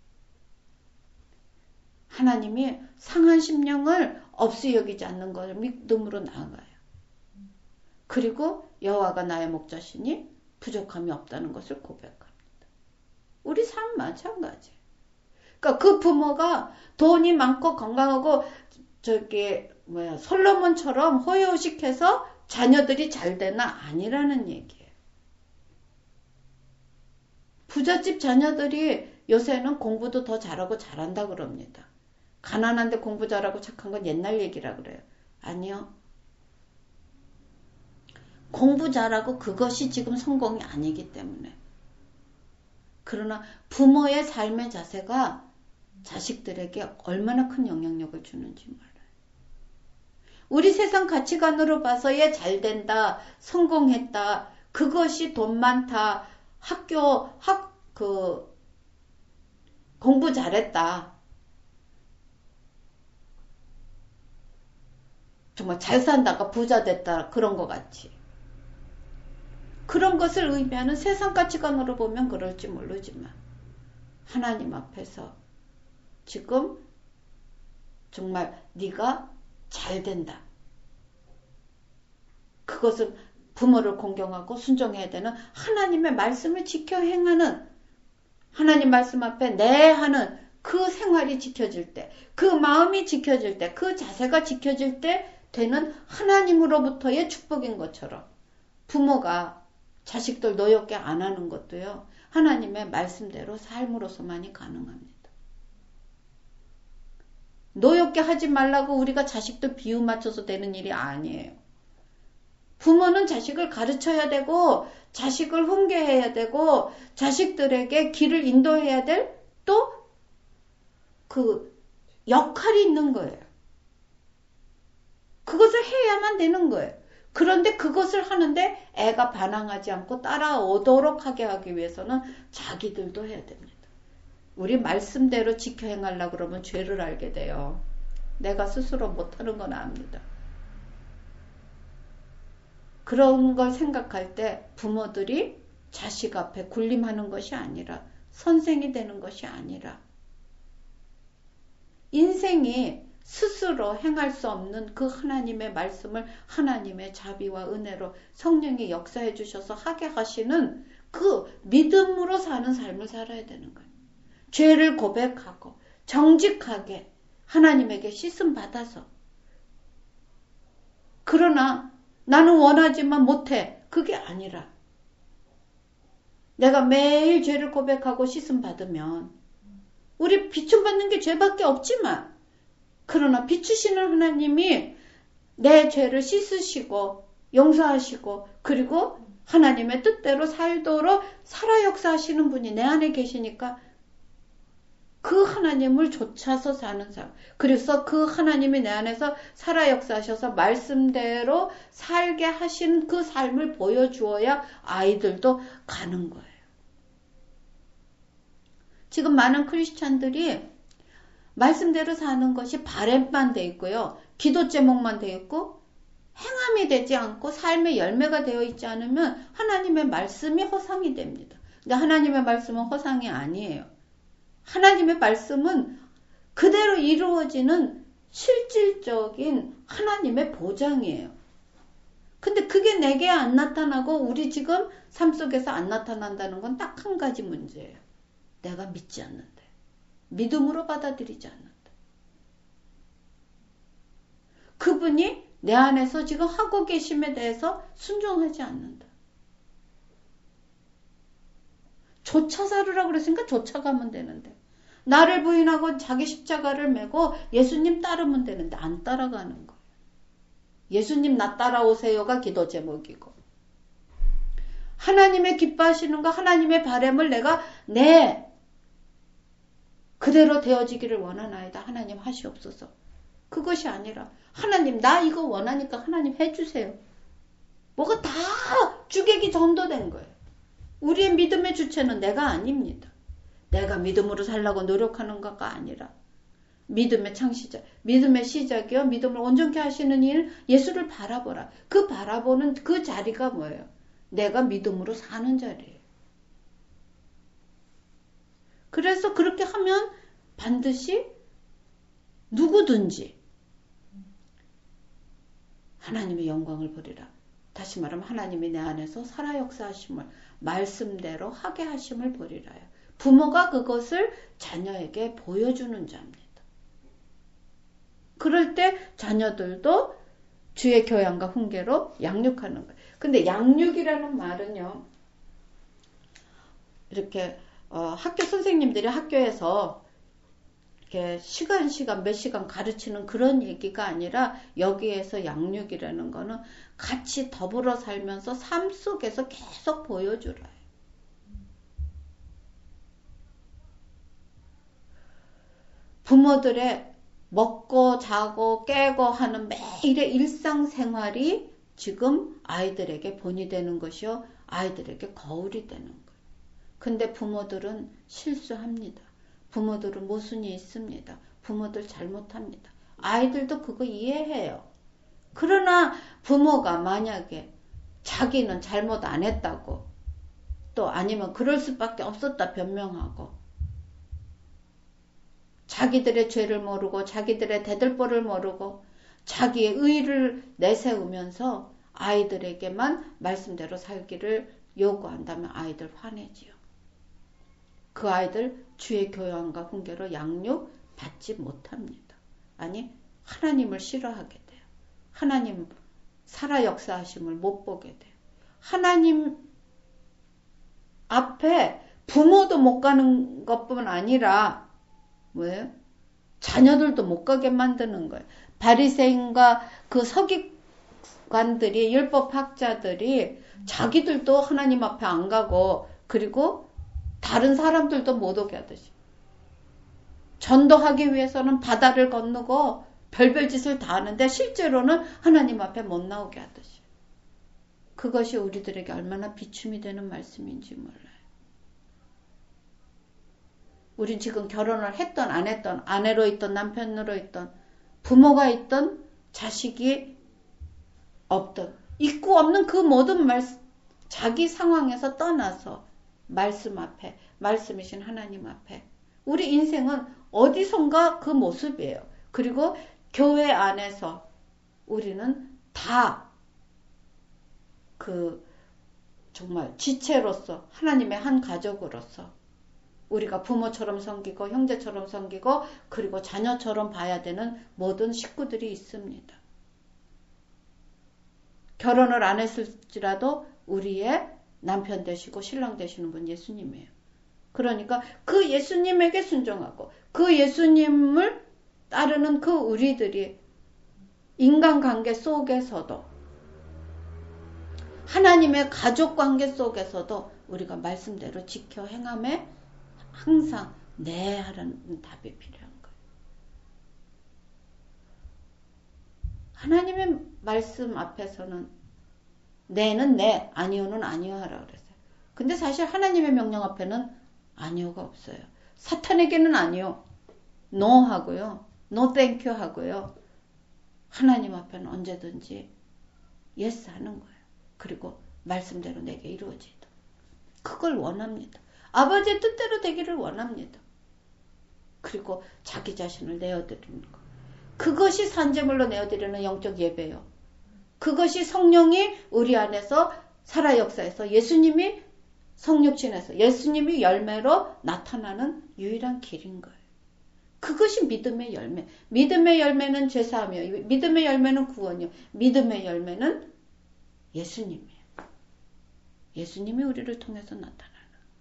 하나님이 상한 심령을 없이 여기지 않는 것을 믿음으로 나아가요. 그리고 여호와가 나의 목자시니 부족함이 없다는 것을 고백합니다. 우리 삶 마찬가지. 그러니까 그 부모가 돈이 많고 건강하고 저기 뭐야 솔로몬처럼 호요식해서 자녀들이 잘 되나 아니라는 얘기예요. 부잣집 자녀들이 요새는 공부도 더 잘하고 잘한다 그럽니다. 가난한데 공부 잘하고 착한 건 옛날 얘기라 그래요. 아니요. 공부 잘하고 그것이 지금 성공이 아니기 때문에. 그러나 부모의 삶의 자세가 자식들에게 얼마나 큰 영향력을 주는지 몰라요. 우리 세상 가치관으로 봐서의 잘된다, 성공했다, 그것이 돈 많다, 학교, 학, 그, 공부 잘했다. 정말 잘 산다가 부자 됐다, 그런 것 같이. 그런 것을 의미하는 세상 가치관으로 보면 그럴지 모르지만 하나님 앞에서 지금 정말 네가 잘 된다. 그것을 부모를 공경하고 순종해야 되는 하나님의 말씀을 지켜 행하는, 하나님 말씀 앞에 네 하는 그 생활이 지켜질 때, 그 마음이 지켜질 때, 그 자세가 지켜질 때 되는 하나님으로부터의 축복인 것처럼 부모가 자식들 노엽게 안 하는 것도요, 하나님의 말씀대로 삶으로서만이 가능합니다. 노엽게 하지 말라고 우리가 자식들 비유 맞춰서 되는 일이 아니에요. 부모는 자식을 가르쳐야 되고 자식을 훈계해야 되고 자식들에게 길을 인도해야 될 또 그 역할이 있는 거예요. 그것을 해야만 되는 거예요. 그런데 그것을 하는데 애가 반항하지 않고 따라오도록 하게 하기 위해서는 자기들도 해야 됩니다. 우리 말씀대로 지켜 행하려고 그러면 죄를 알게 돼요. 내가 스스로 못하는 건 압니다. 그런 걸 생각할 때 부모들이 자식 앞에 군림하는 것이 아니라, 선생이 되는 것이 아니라, 인생이 스스로 행할 수 없는 그 하나님의 말씀을 하나님의 자비와 은혜로 성령이 역사해 주셔서 하게 하시는 그 믿음으로 사는 삶을 살아야 되는 거예요. 죄를 고백하고 정직하게 하나님에게 씻음 받아서. 그러나 나는 원하지만 못해. 그게 아니라 내가 매일 죄를 고백하고 씻음 받으면 우리 비춤 받는 게 죄밖에 없지만 그러나 비추시는 하나님이 내 죄를 씻으시고 용서하시고 그리고 하나님의 뜻대로 살도록 살아 역사하시는 분이 내 안에 계시니까 그 하나님을 좇아서 사는 삶. 그래서 그 하나님이 내 안에서 살아 역사하셔서 말씀대로 살게 하신 그 삶을 보여주어야 아이들도 가는 거예요. 지금 많은 크리스찬들이 말씀대로 사는 것이 바램만 돼 있고요. 기도 제목만 돼 있고 행함이 되지 않고 삶의 열매가 되어 있지 않으면 하나님의 말씀이 허상이 됩니다. 근데 하나님의 말씀은 허상이 아니에요. 하나님의 말씀은 그대로 이루어지는 실질적인 하나님의 보장이에요. 근데 그게 내게 안 나타나고 우리 지금 삶 속에서 안 나타난다는 건 딱 한 가지 문제예요. 내가 믿지 않는다. 믿음으로 받아들이지 않는다. 그분이 내 안에서 지금 하고 계심에 대해서 순종하지 않는다. 좇아 살으라고 그랬으니까 좇아가면 되는데 나를 부인하고 자기 십자가를 메고 예수님 따르면 되는데 안 따라가는 거예요. 예수님 나 따라오세요가 기도 제목이고 하나님의 기뻐하시는 거 하나님의 바람을 내가 내 그대로 되어지기를 원하나이다. 하나님 하시옵소서. 그것이 아니라 하나님 나 이거 원하니까 하나님 해주세요. 뭐가 다 주객이 전도된 거예요. 우리의 믿음의 주체는 내가 아닙니다. 내가 믿음으로 살라고 노력하는 것가 아니라 믿음의 창시자, 믿음의 시작이요. 믿음을 온전케 하시는 일 예수를 바라보라. 그 바라보는 그 자리가 뭐예요? 내가 믿음으로 사는 자리예요. 그래서 그렇게 하면 반드시 누구든지 하나님의 영광을 보리라. 다시 말하면 하나님이 내 안에서 살아 역사하심을 말씀대로 하게 하심을 보리라요. 부모가 그것을 자녀에게 보여주는 자입니다. 그럴 때 자녀들도 주의 교양과 훈계로 양육하는 거예요. 근데 양육이라는 말은요. 이렇게 어, 학교 선생님들이 학교에서 이렇게 시간 시간 몇 시간 가르치는 그런 얘기가 아니라 여기에서 양육이라는 거는 같이 더불어 살면서 삶 속에서 계속 보여주라. 부모들의 먹고 자고 깨고 하는 매일의 일상생활이 지금 아이들에게 본이 되는 것이요. 아이들에게 거울이 되는 거예요. 근데 부모들은 실수합니다. 부모들은 모순이 있습니다. 부모들 잘못합니다. 아이들도 그거 이해해요. 그러나 부모가 만약에 자기는 잘못 안 했다고 또 아니면 그럴 수밖에 없었다 변명하고 자기들의 죄를 모르고 자기들의 대들보를 모르고 자기의 의를 내세우면서 아이들에게만 말씀대로 살기를 요구한다면 아이들 화내지요. 그 아이들 주의 교양과 훈계로 양육받지 못합니다. 아니 하나님을 싫어하게 돼요. 하나님 살아 역사하심을 못 보게 돼요. 하나님 앞에 부모도 못 가는 것뿐 아니라 뭐예요? 자녀들도 못 가게 만드는 거예요. 바리새인과 그 서기관들이 율법학자들이 자기들도 하나님 앞에 안 가고 그리고 다른 사람들도 못 오게 하듯이 전도하기 위해서는 바다를 건너고 별별 짓을 다 하는데 실제로는 하나님 앞에 못 나오게 하듯이 그것이 우리들에게 얼마나 비춤이 되는 말씀인지 몰라요. 우린 지금 결혼을 했던 안 했던 아내로 있던 남편으로 있던 부모가 있던 자식이 없던 있고 없는 그 모든 말 자기 상황에서 떠나서 말씀 앞에 말씀이신 하나님 앞에 우리 인생은 어디선가 그 모습이에요. 그리고 교회 안에서 우리는 다 그 정말 지체로서 하나님의 한 가족으로서 우리가 부모처럼 섬기고 형제처럼 섬기고 그리고 자녀처럼 봐야 되는 모든 식구들이 있습니다. 결혼을 안 했을지라도 우리의 남편 되시고 신랑 되시는 분 예수님이에요. 그러니까 그 예수님에게 순종하고 그 예수님을 따르는 그 우리들이 인간관계 속에서도 하나님의 가족관계 속에서도 우리가 말씀대로 지켜 행함에 항상 네 하라는 답이 필요한 거예요. 하나님의 말씀 앞에서는 네는 네, 아니오는 아니오 하라고 그랬어요. 근데 사실 하나님의 명령 앞에는 아니오가 없어요. 사탄에게는 아니오, 노 하고요. 노 땡큐 하고요. 하나님 앞에는 언제든지 예스 하는 거예요. 그리고 말씀대로 내게 이루어지도록. 그걸 원합니다. 아버지의 뜻대로 되기를 원합니다. 그리고 자기 자신을 내어드리는 거. 그것이 산제물로 내어드리는 영적 예배요. 그것이 성령이 우리 안에서 살아 역사에서 예수님이 성육신에서 예수님이 열매로 나타나는 유일한 길인 거예요. 그것이 믿음의 열매. 믿음의 열매는 죄사함이요. 믿음의 열매는 구원이요. 믿음의 열매는 예수님이에요. 예수님이 우리를 통해서 나타나는.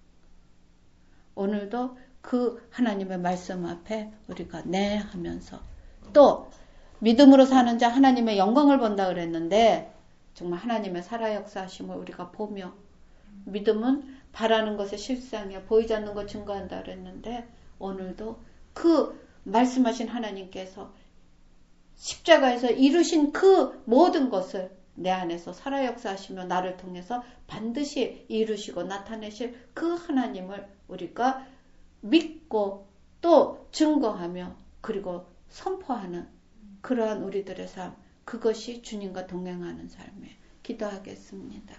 오늘도 그 하나님의 말씀 앞에 우리가 네 하면서 또 믿음으로 사는 자 하나님의 영광을 본다 그랬는데 정말 하나님의 살아 역사하심을 우리가 보며 믿음은 바라는 것의 실상이야 보이지 않는 것 증거한다 그랬는데 오늘도 그 말씀하신 하나님께서 십자가에서 이루신 그 모든 것을 내 안에서 살아 역사하시며 나를 통해서 반드시 이루시고 나타내실 그 하나님을 우리가 믿고 또 증거하며 그리고 선포하는 그러한 우리들의 삶, 그것이 주님과 동행하는 삶에 기도하겠습니다.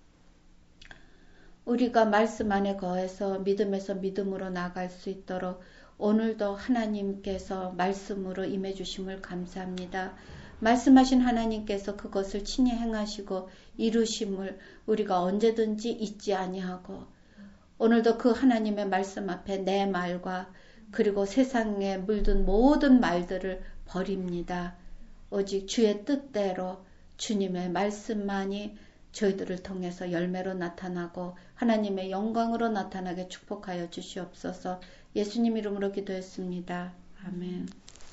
우리가 말씀 안에 거해서 믿음에서 믿음으로 나갈 수 있도록 오늘도 하나님께서 말씀으로 임해 주심을 감사합니다. 말씀하신 하나님께서 그것을 친히 행하시고 이루심을 우리가 언제든지 잊지 아니하고 오늘도 그 하나님의 말씀 앞에 내 말과 그리고 세상에 물든 모든 말들을 버립니다. 오직 주의 뜻대로 주님의 말씀만이 저희들을 통해서 열매로 나타나고 하나님의 영광으로 나타나게 축복하여 주시옵소서. 예수님 이름으로 기도했습니다. 아멘.